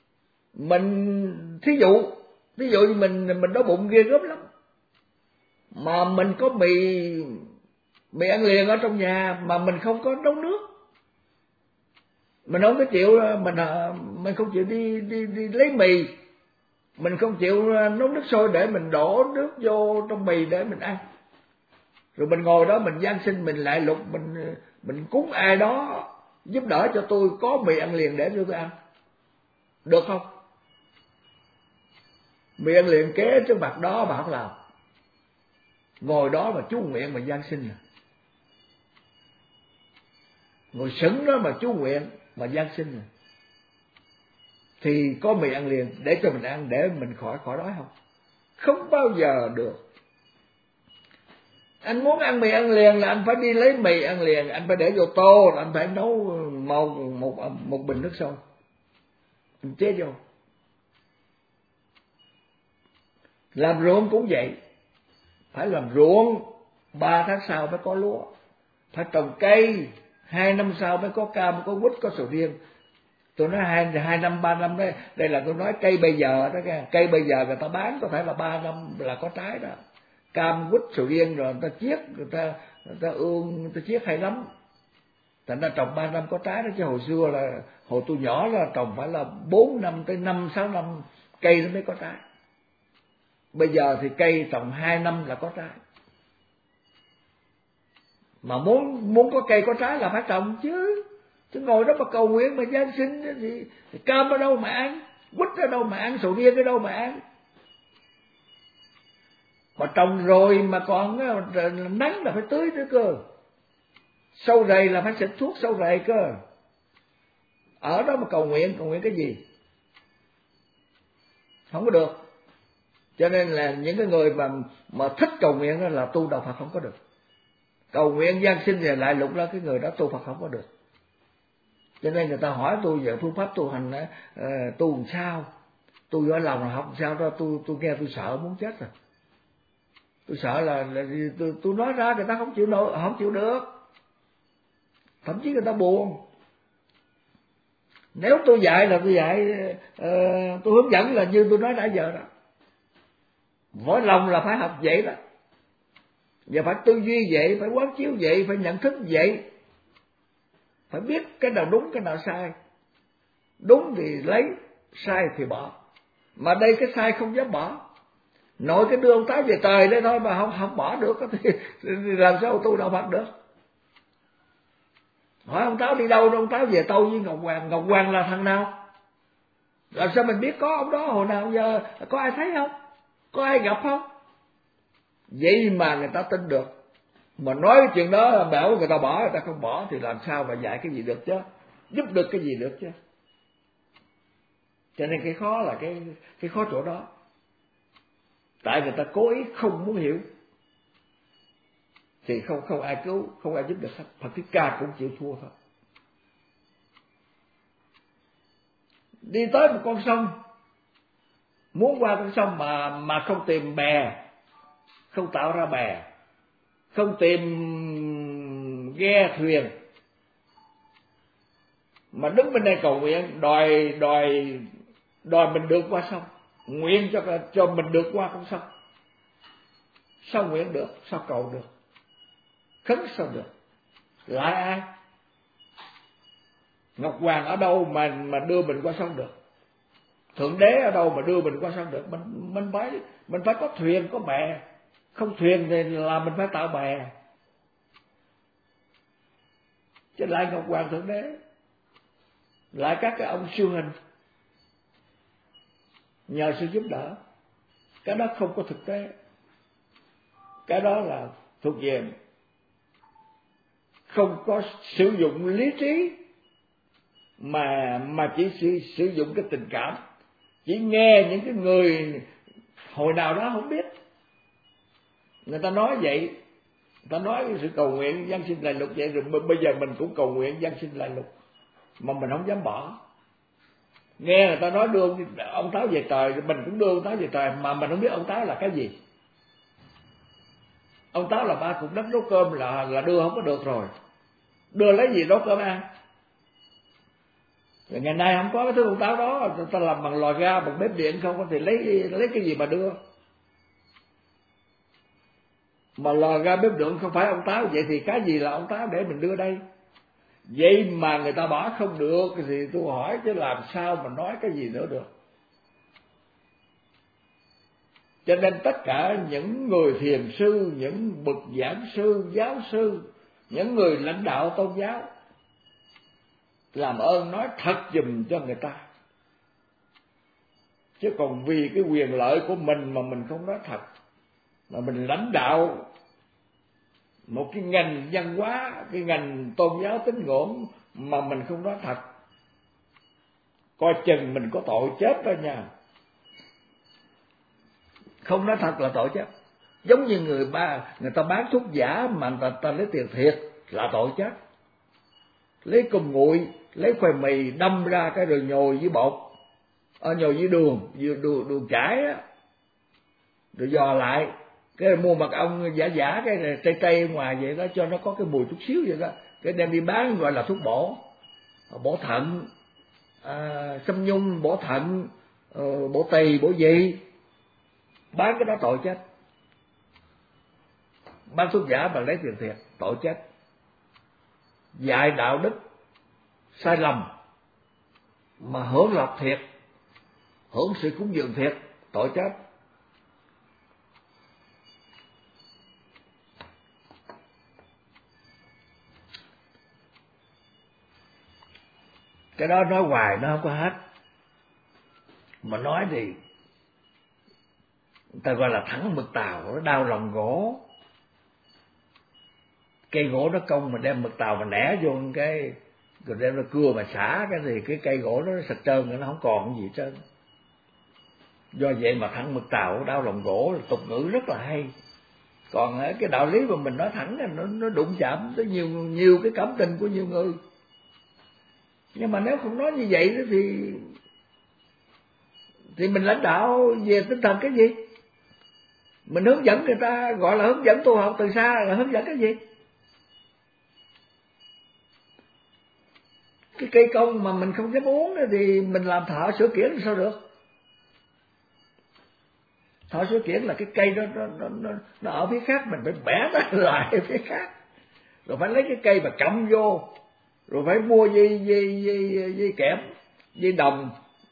Mình thí dụ, thí dụ như mình mình đói bụng ghê gớm lắm. mà mình có mì mì ăn liền ở trong nhà mà mình không có nấu nước, mình không có chịu, mình mình không chịu đi đi đi lấy mì, mình không chịu nấu nước sôi để mình đổ nước vô trong mì để mình ăn, rồi mình ngồi đó mình van xin, mình lại lục, mình mình cúng ai đó giúp đỡ cho tôi có mì ăn liền để cho tôi ăn, được không? Mì ăn liền kế trước mặt đó mà không làm, ngồi đó mà chú nguyện mà van xin, ngồi sững đó mà chú nguyện mà van xin, thì có mì ăn liền để cho mình ăn, để mình khỏi khỏi đói không? Không bao giờ được. Anh muốn ăn mì ăn liền là anh phải đi lấy mì ăn liền, anh phải để vô tô, anh phải nấu một một một bình nước sôi, anh chế vô. Làm ruộng cũng vậy, phải làm ruộng ba tháng sau mới có lúa, phải trồng cây hai năm sau mới có cam, có quýt, có sầu riêng. Tôi nói hai hai năm ba năm đấy, đây là tôi nói cây bây giờ đó, cây bây giờ người ta bán có thể là ba năm là có trái đó, cam quýt sầu riêng rồi người ta chiết, người ta người ta ương, người ta chiết hay lắm, thành ra trồng ba năm có trái đó. Chứ hồi xưa là hồi tôi nhỏ là trồng phải là bốn năm tới năm sáu năm cây nó mới có trái. Bây giờ thì cây trồng hai năm là có trái. Mà muốn muốn có cây có trái là phải trồng chứ. Chứ ngồi đó mà cầu nguyện mà gian sinh thì, thì cam ở đâu mà ăn, quýt ở đâu mà ăn, sầu riêng ở đâu mà ăn. Mà trồng rồi mà còn nắng là phải tưới nữa cơ. Sâu rầy là phải xịt thuốc sâu rầy cơ. Ở đó mà cầu nguyện, cầu nguyện cái gì? Không có được. Cho nên là những cái người mà mà thích cầu nguyện đó là tu đạo Phật không có được. Cầu nguyện gian sinh thì lại lục ra cái người đó tu Phật không có được. Cho nên người ta hỏi tôi về phương pháp tu hành uh, tu làm sao? Tôi ở lòng là học làm sao đó, tôi tôi nghe tôi sợ muốn chết rồi. Tôi sợ là, là tôi, tôi nói ra người ta không chịu nổi, không chịu được. Thậm chí người ta buồn. Nếu tôi dạy là tôi dạy, uh, tôi hướng dẫn là như tôi nói nãy giờ đó. Mỗi lòng là phải học vậy đó. Và phải tư duy vậy, phải quán chiếu vậy, phải nhận thức vậy. Phải biết cái nào đúng, cái nào sai. Đúng thì lấy, sai thì bỏ. Mà đây cái sai không dám bỏ. Nội cái đưa ông Táo về trời đây thôi mà không, không bỏ được thì, thì làm sao tu đạo Phật được. Hỏi ông Táo đi đâu, ông Táo về tâu với Ngọc Hoàng. Ngọc Hoàng là thằng nào? Làm sao mình biết có ông đó hồi nào giờ? Có ai thấy không? Có ai gặp không? Vậy mà người ta tin được. Mà nói cái chuyện đó bảo người ta bỏ, người ta không bỏ thì làm sao mà dạy cái gì được chứ? Giúp được cái gì được chứ? Cho nên cái khó là cái cái khó chỗ đó. Tại người ta cố ý không muốn hiểu thì không không ai cứu, không ai giúp được hết. Phật Thích Ca cũng chịu thua thôi. Đi tới một con sông, muốn qua con sông mà mà không tìm bè, không tạo ra bè, không tìm ghe thuyền, mà đứng bên đây cầu nguyện đòi đòi đòi mình được qua sông, nguyện cho cho mình được qua con sông. Sao nguyện được, sao cầu được, khấn sao được, lại ai? Ngọc Hoàng ở đâu mà mà đưa mình qua sông được? Thượng Đế ở đâu mà đưa mình qua sông được? Mình mình phải mình phải có thuyền, có bè. Không thuyền thì là mình phải tạo bè. Chứ lại Ngọc Hoàng Thượng Đế, lại các cái ông siêu hình nhờ sự giúp đỡ, cái đó không có thực tế. Cái đó là thuộc về không có sử dụng lý trí, mà mà chỉ sử, sử dụng cái tình cảm, chỉ nghe những cái người hồi nào đó không biết người ta nói vậy, người ta nói cái sự cầu nguyện giáng sinh lại lục vậy, rồi bây giờ mình cũng cầu nguyện giáng sinh lại lục mà mình không dám bỏ. Nghe người ta nói đưa ông Táo về trời, mình cũng đưa ông Táo về trời, mà mình không biết ông Táo là cái gì. Ông Táo là ba cục đất nấu cơm là là đưa không có được rồi, đưa lấy gì nấu cơm ăn. Rồi ngày nay không có cái thứ ông Táo đó, người ta làm bằng lò ga, bằng bếp điện không thì lấy lấy cái gì mà đưa. Mà lò ga bếp nướng không phải ông Táo, vậy thì cái gì là ông Táo để mình đưa đây? Vậy mà người ta bỏ không được thì tôi hỏi chứ làm sao mà nói cái gì nữa được. Cho nên tất cả những người thiền sư, những bậc giảng sư, giáo sư, những người lãnh đạo tôn giáo, làm ơn nói thật giùm cho người ta. Chứ còn vì cái quyền lợi của mình mà mình không nói thật, mà mình lãnh đạo một cái ngành văn hóa, cái ngành tôn giáo tín ngưỡng mà mình không nói thật, coi chừng mình có tội chết đó nha. Không nói thật là tội chết. Giống như người ba người ta bán thuốc giả mà người ta, ta lấy tiền thiệt là tội chết. Lấy cơm nguội, lấy khoai mì đâm ra cái rồi nhồi với bột, ở nhồi với đường, đường, đường chải á, rồi dò lại, cái mua mật ong giả giả cái tây tây ngoài vậy đó, cho nó có cái mùi chút xíu vậy đó, cái đem đi bán gọi là thuốc bổ, bổ thận, à, xâm nhung bổ thận, bổ tỳ, bổ gì, bán cái đó tội chết. Bán thuốc giả mà lấy tiền thiệt tội chết. Dạy đạo đức sai lầm mà hưởng lộc thiệt, hưởng sự cúng dường thiệt, tội chết. Cái đó nói hoài nó không có hết, mà nói thì người ta gọi là thẳng mực tàu, nó đau lòng gỗ. Cây gỗ nó cong mà đem mực tàu mà nẻ vô cái, rồi đem nó cưa mà xả cái thì cái cây gỗ nó sạch trơn, nó không còn cái gì trơn. Do vậy mà thẳng mực tàu đau lòng gỗ là tục ngữ rất là hay. Còn cái đạo lý mà mình nói thẳng nó, nó đụng chạm tới nhiều nhiều cái cảm tình của nhiều người. Nhưng mà nếu không nói như vậy thì thì mình lãnh đạo về tinh thần cái gì? Mình hướng dẫn người ta, gọi là hướng dẫn tu học từ xa, là hướng dẫn cái gì? Cái cây công mà mình không dám uống thì mình làm thợ sửa kiển làm sao được? Thợ sửa kiển là cái cây đó nó, nó, nó, nó ở phía khác, mình phải bẻ nó lại ở phía khác, rồi phải lấy cái cây mà cắm vô, rồi phải mua dây dây dây dây kẽm, dây đồng,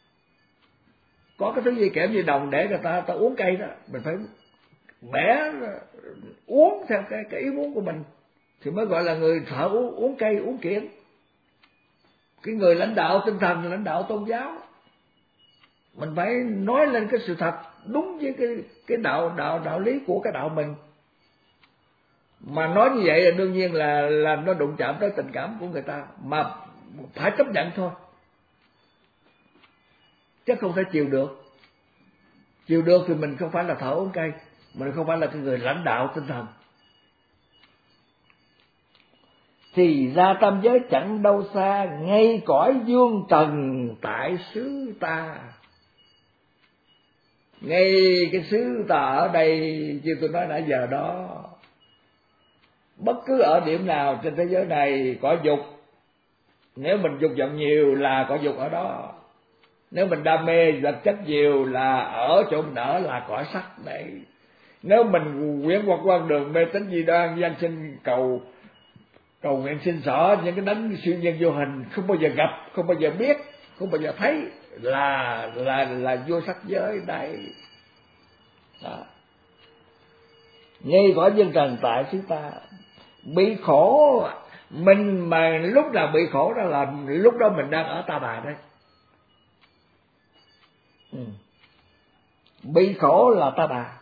có cái thứ dây kẽm dây đồng để người ta ta uống cây đó, mình phải bẻ uống theo cái cái ý muốn của mình thì mới gọi là người thợ uống, uống cây uống kiển. Cái người lãnh đạo tinh thần, lãnh đạo tôn giáo, mình phải nói lên cái sự thật đúng với cái cái đạo đạo đạo lý của cái đạo mình. Mà nói như vậy là đương nhiên là là nó đụng chạm tới tình cảm của người ta, mà phải chấp nhận thôi, chứ không thể chịu được. Chịu được thì mình không phải là thợ uống cây, mình không phải là cái người lãnh đạo tinh thần. Thì ra tam giới chẳng đâu xa, ngay cõi dương trần tại xứ ta. Ngay cái xứ ta ở đây, như tôi nói nãy giờ đó, bất cứ ở điểm nào trên thế giới này có dục, nếu mình dục vọng nhiều là có dục ở đó. Nếu mình đam mê vật chất nhiều là ở chỗ mình ở là cõi sắc đấy. Nếu mình quyến hoặc quan đường mê tín dị đoan, gian sinh cầu cầu nguyện xin xỏ những cái đấng siêu nhân vô hình không bao giờ gặp, không bao giờ biết, không bao giờ thấy, là là là vô sắc giới đây. Đó. Ngay cõi dương trần tại xứ ta, bị khổ mình mà lúc nào bị khổ đó là lúc đó mình đang ở Ta Bà đấy. Ừ. Bị khổ là Ta Bà.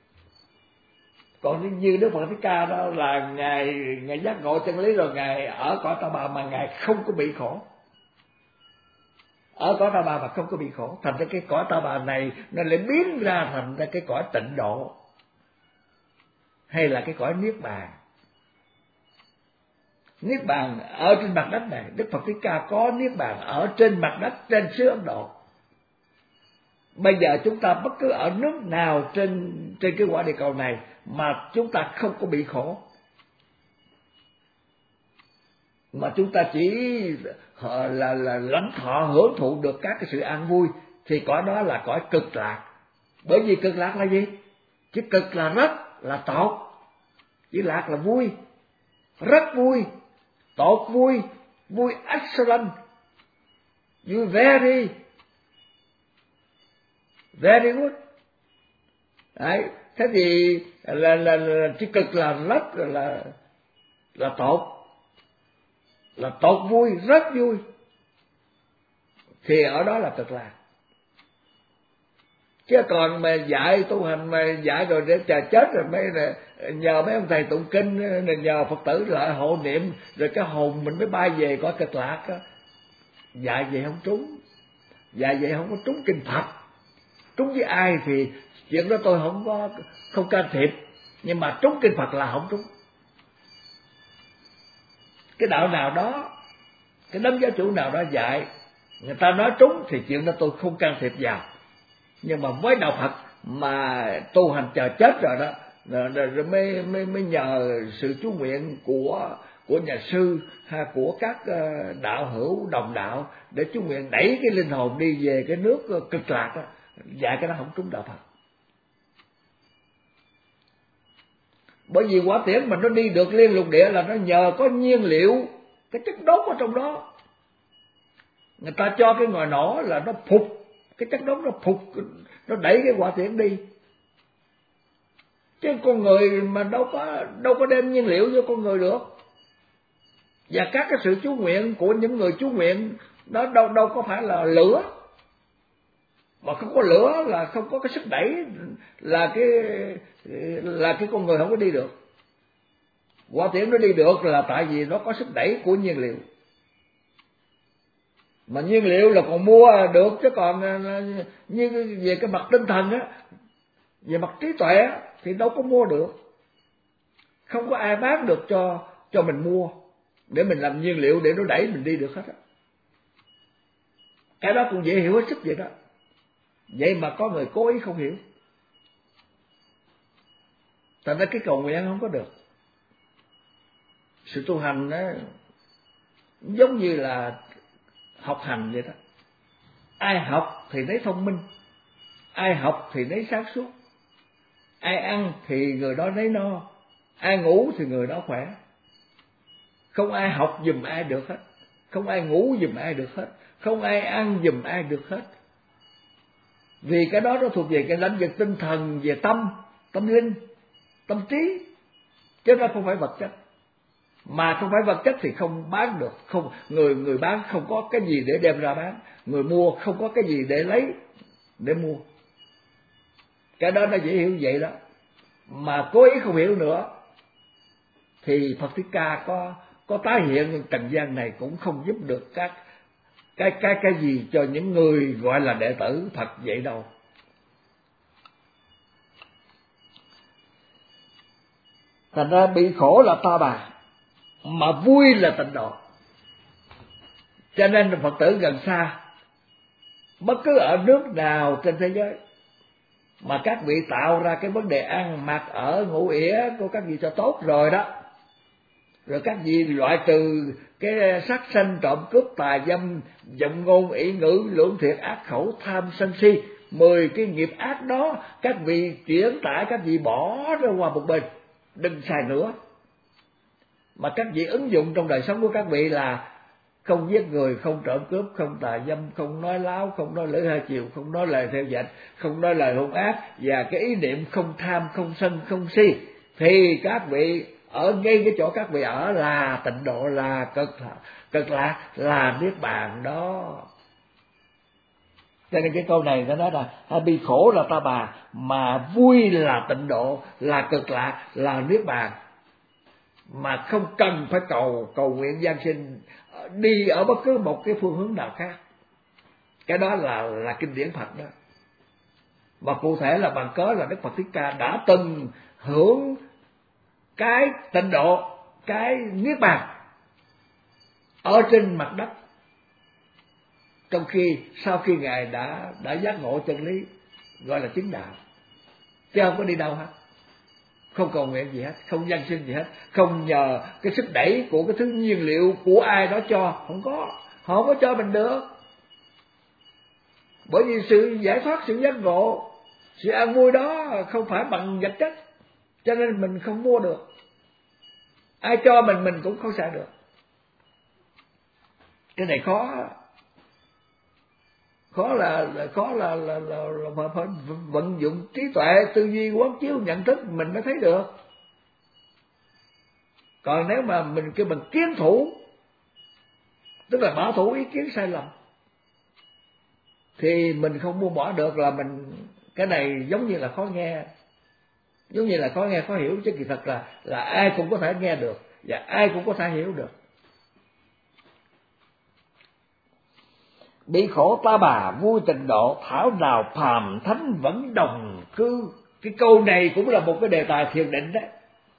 Còn như Đức Phật Thích Ca đó là ngài ngài giác ngộ chân lý rồi, ngài ở cõi Ta Bà mà ngài không có bị khổ, ở cõi Ta Bà mà không có bị khổ, thành ra cái cõi Ta Bà này nó lại biến ra thành ra cái cõi tịnh độ, hay là cái cõi niết bàn. Niết bàn ở trên mặt đất này, Đức Phật Thích Ca có niết bàn ở trên mặt đất, trên xứ Ấn Độ. Bây giờ chúng ta bất cứ ở nước nào trên trên cái quả địa cầu này mà chúng ta không có bị khổ, mà chúng ta chỉ là là lãnh thọ hưởng thụ được các cái sự an vui, thì cõi đó là cõi cực lạc. Bởi vì cực lạc là gì? Chứ cực là rất là tốt, Chữ lạc là vui, rất vui, tột vui, vui excellent, vui very, very good. Đấy, thế thì là là, là chữ cực là rất là là tột, là tột vui, rất vui, thì ở đó là cực lạc. Chứ còn mà dạy tu hành mà dạy rồi để chờ chết rồi mới nhờ mấy ông thầy tụng kinh, nhờ Phật tử lại hộ niệm rồi cái hồn mình mới bay về cõi cực lạc á, dạy vậy không trúng, dạy vậy không có trúng kinh Phật. Trúng với ai thì chuyện đó tôi không có không can thiệp, nhưng mà trúng kinh Phật là không trúng. Cái đạo nào đó, cái đấng giáo chủ nào đó dạy, người ta nói trúng thì chuyện đó tôi không can thiệp vào. Nhưng mà với đạo Phật mà tu hành chờ chết rồi đó, rồi, rồi mới, mới mới nhờ sự chú nguyện của của nhà sư hay của các đạo hữu đồng đạo để chú nguyện đẩy cái linh hồn đi về cái nước cực lạc đó, dạy cái đó không trúng đạo Phật. Bởi vì quả tiễn mà nó đi được liên lục địa là nó nhờ có nhiên liệu, cái chất đốt ở trong đó. Người ta cho cái ngòi nổ là nó phục, cái chất đốt nó phục, nó đẩy cái quả tiễn đi. Chứ con người mà đâu có đâu có đem nhiên liệu cho con người được. Và các cái sự chú nguyện của những người chú nguyện đó đâu đâu có phải là lửa. Mà không có lửa là không có cái sức đẩy, là cái là cái con người không có đi được. Quả tiễn nó đi được là tại vì nó có sức đẩy của nhiên liệu. Mà nhiên liệu là còn mua được, chứ còn như về cái mặt tinh thần á, về mặt trí tuệ á, thì đâu có mua được. Không có ai bán được cho cho mình mua để mình làm nhiên liệu để nó đẩy mình đi được hết á. Cái đó cũng dễ hiểu hết sức vậy đó. Vậy mà có người cố ý không hiểu, thành ra cái cầu nguyện không có được. Sự tu hành đó giống như là học hành vậy đó. Ai học thì nấy thông minh, ai học thì nấy sáng suốt, ai ăn thì người đó nấy no, ai ngủ thì người đó khỏe. Không ai học giùm ai được hết, không ai ngủ giùm ai được hết, không ai ăn giùm ai được hết. Vì cái đó nó thuộc về cái lĩnh vực tinh thần, về tâm, tâm linh, tâm trí, chứ nó không phải vật chất. Mà không phải vật chất thì không bán được, không người người bán không có cái gì để đem ra bán, người mua không có cái gì để lấy để mua. Cái đó nó dễ hiểu vậy đó. Mà cố ý không hiểu nữa thì Phật Thích Ca có có tái hiện trần gian này cũng không giúp được các cái cái cái gì cho những người gọi là đệ tử Phật vậy đâu. Thành ra bị khổ là ta bà, mà vui là tịnh độ. Cho nên Phật tử gần xa, bất cứ ở nước nào trên thế giới mà các vị tạo ra cái vấn đề ăn mặc ở ngủ ỉa của các vị cho tốt rồi đó, rồi các vị loại trừ cái sát sanh, trộm cướp, tà dâm, vọng ngôn, ỷ ngữ, lưỡng thiệt, ác khẩu, tham sân si, mười cái nghiệp ác đó các vị chuyển tải, các vị bỏ ra qua một bên, đừng xài nữa. Mà các vị ứng dụng trong đời sống của các vị là không giết người, không trộm cướp, không tà dâm, không nói láo, không nói lưỡi hai chiều, không nói lời theo dệt, không nói lời hung ác, và cái ý niệm không tham, không sân, không si, thì các vị ở ngay cái chỗ các vị ở là tịnh độ, là cực cực lạc, là niết bàn đó. Cho nên cái câu này nó nói là bị khổ là ta bà, mà vui là tịnh độ, là cực lạc, là niết bàn, mà không cần phải cầu cầu nguyện giáng sinh đi ở bất cứ một cái phương hướng nào khác. Cái đó là là kinh điển Phật đó. Và cụ thể là bằng cớ là Đức Phật Thích Ca đã từng hưởng cái tịnh độ, cái niết bàn ở trên mặt đất, trong khi sau khi ngài đã đã giác ngộ chân lý, gọi là chứng đạo, chứ không có đi đâu hết, không cầu nguyện gì hết, không giáng sinh gì hết, không nhờ cái sức đẩy của cái thứ nhiên liệu của ai đó cho, không có, họ không có cho mình được. Bởi vì sự giải thoát, sự giác ngộ, sự an vui đó không phải bằng vật chất, cho nên mình không mua được. ai cho mình mình cũng không xài được. Cái này khó, khó là, là khó là là, là, là phải, phải vận dụng trí tuệ, tư duy, quán chiếu, nhận thức mình mới thấy được. Còn nếu mà mình kêu mình kiến thủ, tức là bảo thủ ý kiến sai lầm, thì mình không buông bỏ được, là mình cái này giống như là khó nghe, giống như là khó nghe khó hiểu, chứ kỳ thật là là ai cũng có thể nghe được và ai cũng có thể hiểu được. Bị khổ ta bà vui tịnh độ, thảo nào phàm thánh vẫn đồng cư. Cái câu này cũng là một cái đề tài thiền định đấy.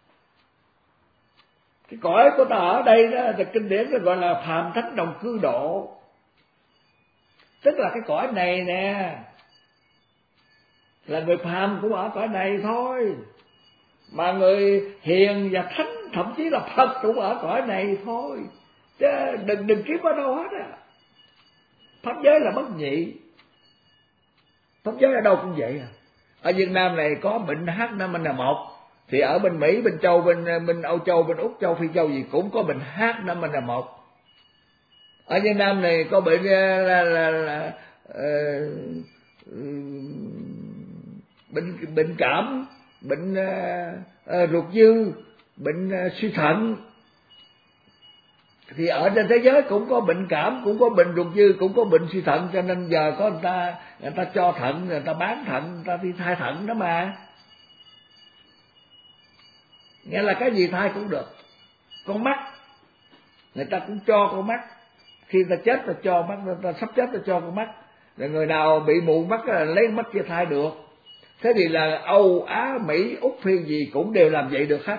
Cái cõi của ta ở đây đó là kinh điển nó gọi là phàm thánh đồng cư độ, tức là cái cõi này nè, là người phàm cũng ở cõi này thôi, mà người hiền và thánh, thậm chí là Phật cũng ở cõi này thôi, chứ đừng đừng kiếm ở đâu hết á. Pháp giới là bất nhị, pháp giới ở đâu cũng vậy à. Ở Việt Nam này có bệnh H năm N một, thì ở bên Mỹ, bên Châu, bên bên Âu Châu, bên Úc Châu, Phi Châu gì cũng có bệnh H năm N một. Ở Việt Nam này có bệnh là là, là, là uh, bệnh bệnh cảm, bệnh uh, uh, ruột dư, bệnh uh, suy thận. Thì ở trên thế giới cũng có bệnh cảm, cũng có bệnh ruột dư, cũng có bệnh suy thận, cho nên giờ có người ta người ta cho thận, người ta bán thận, người ta đi thay thận đó mà. Nghĩa là cái gì thay cũng được. Con mắt, người ta cũng cho con mắt, khi ta chết ta cho mắt, ta sắp chết ta cho con mắt. Rồi người nào bị mù mắt là lấy mắt kia thay được. Thế thì là Âu, Á, Mỹ, Úc, Phi gì cũng đều làm vậy được hết.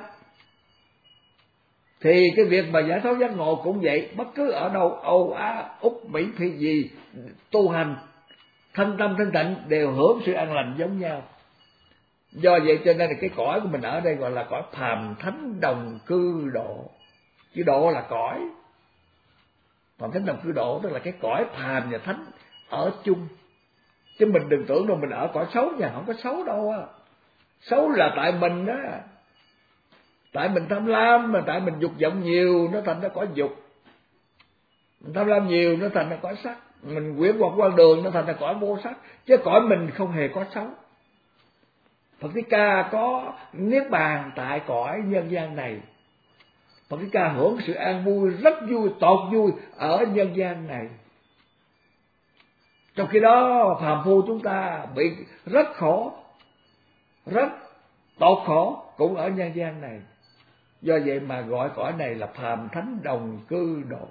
Thì cái việc mà giải thoát giác ngộ cũng vậy, bất cứ ở đâu, Âu, Á, Úc, Mỹ, Phi gì, tu hành thân tâm thanh tịnh đều hưởng sự an lành giống nhau. Do vậy cho nên là cái cõi của mình ở đây gọi là cõi phàm thánh đồng cư độ. Chứ độ là cõi, phàm thánh đồng cư độ tức là cái cõi phàm và thánh ở chung. Chứ mình đừng tưởng đâu mình ở cõi xấu nha, không có xấu đâu á. Xấu là tại mình đó, tại mình tham lam, mà tại mình dục vọng nhiều nó thành ra cõi dục, mình tham lam nhiều nó thành ra cõi sắc, mình quyến hoặc qua đường nó thành ra cõi vô sắc. Chứ cõi mình không hề có xấu. Phật Thích Ca có niết bàn tại cõi nhân gian này. Phật Thích Ca hưởng sự an vui, rất vui, tột vui ở nhân gian này. Trong khi đó phàm phu chúng ta bị rất khổ, rất tột khổ cũng ở nhân gian này. Do vậy mà gọi cõi này là phàm thánh đồng cư độ.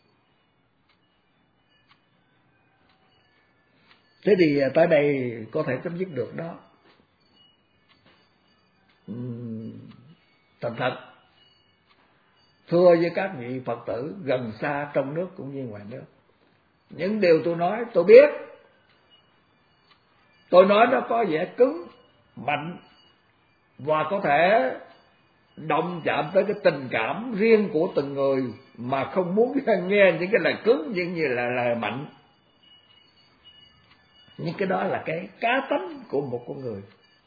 Thế thì tới đây có thể chấm dứt được đó. Thành thật thưa với các vị Phật tử gần xa trong nước cũng như ngoài nước, những điều tôi nói tôi biết, tôi nói nó có vẻ cứng mạnh và có thể động chạm tới cái tình cảm riêng của từng người mà không muốn nghe những cái lời cứng nhưng như là lời mạnh. Nhưng cái đó là cái cá tánh của một con người.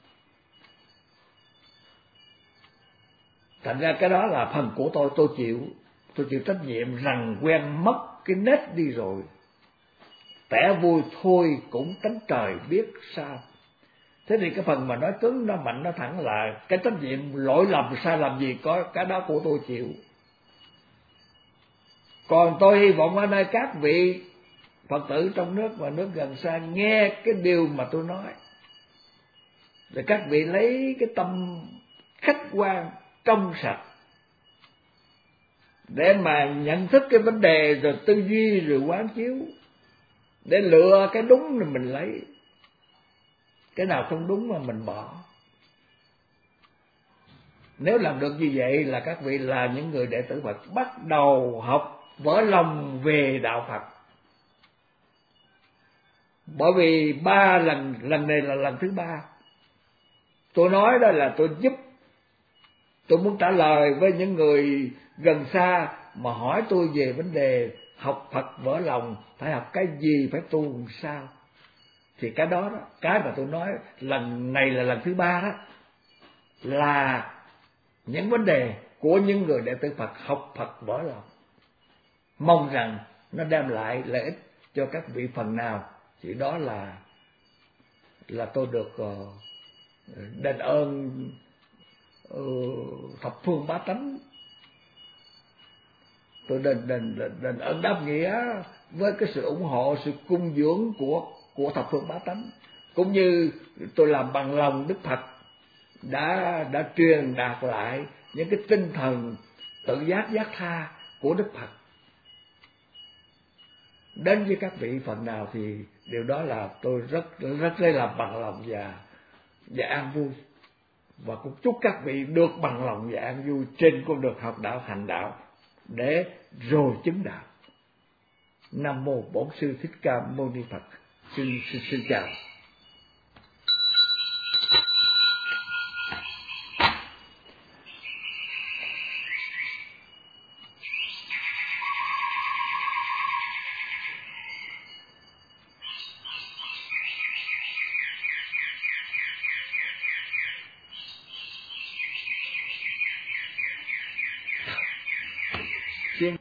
Thành ra cái đó là phần của tôi, tôi chịu, tôi chịu trách nhiệm rằng quen mất cái nết đi rồi. Tẻ vui thôi cũng tánh trời biết sao. Thế thì cái phần mà nói cứng, nó mạnh, nó thẳng là cái trách nhiệm lỗi lầm sai lầm gì có, cái đó của tôi chịu. Còn tôi hy vọng ở đây các vị Phật tử trong nước và nước gần xa nghe cái điều mà tôi nói, rồi các vị lấy cái tâm khách quan trong sạch để mà nhận thức cái vấn đề, rồi tư duy, rồi quán chiếu, để lựa cái đúng rồi mình lấy, cái nào không đúng mà mình bỏ. Nếu làm được như vậy là các vị là những người đệ tử Phật bắt đầu học vỡ lòng về đạo Phật. Bởi vì ba lần, lần này là lần thứ ba tôi nói đó là tôi giúp, tôi muốn trả lời với những người gần xa mà hỏi tôi về vấn đề học Phật vỡ lòng phải học cái gì, phải tu làm sao. Thì cái đó đó, cái mà tôi nói lần này là lần thứ ba đó, là những vấn đề của những người đệ tử Phật học Phật vỡ lòng. Mong rằng nó đem lại lợi ích cho các vị phần nào, chỉ đó là là tôi được uh, đền ơn uh, thập phương bá tánh. Tôi đền, đền, đền, đền ơn đáp nghĩa với cái sự ủng hộ, sự cung dưỡng của của thập phương bá tánh, cũng như tôi làm bằng lòng Đức Phật đã đã truyền đạt lại những cái tinh thần tự giác giác tha của Đức Phật đến với các vị phần nào, thì điều đó là tôi rất rất lấy làm bằng lòng và và an vui, và cũng chúc các vị được bằng lòng và an vui trên con đường học đạo hành đạo để rồi chứng đạo. Nam mô Bổn Sư Thích Ca Mâu Ni Phật. Xin xin, xin chào.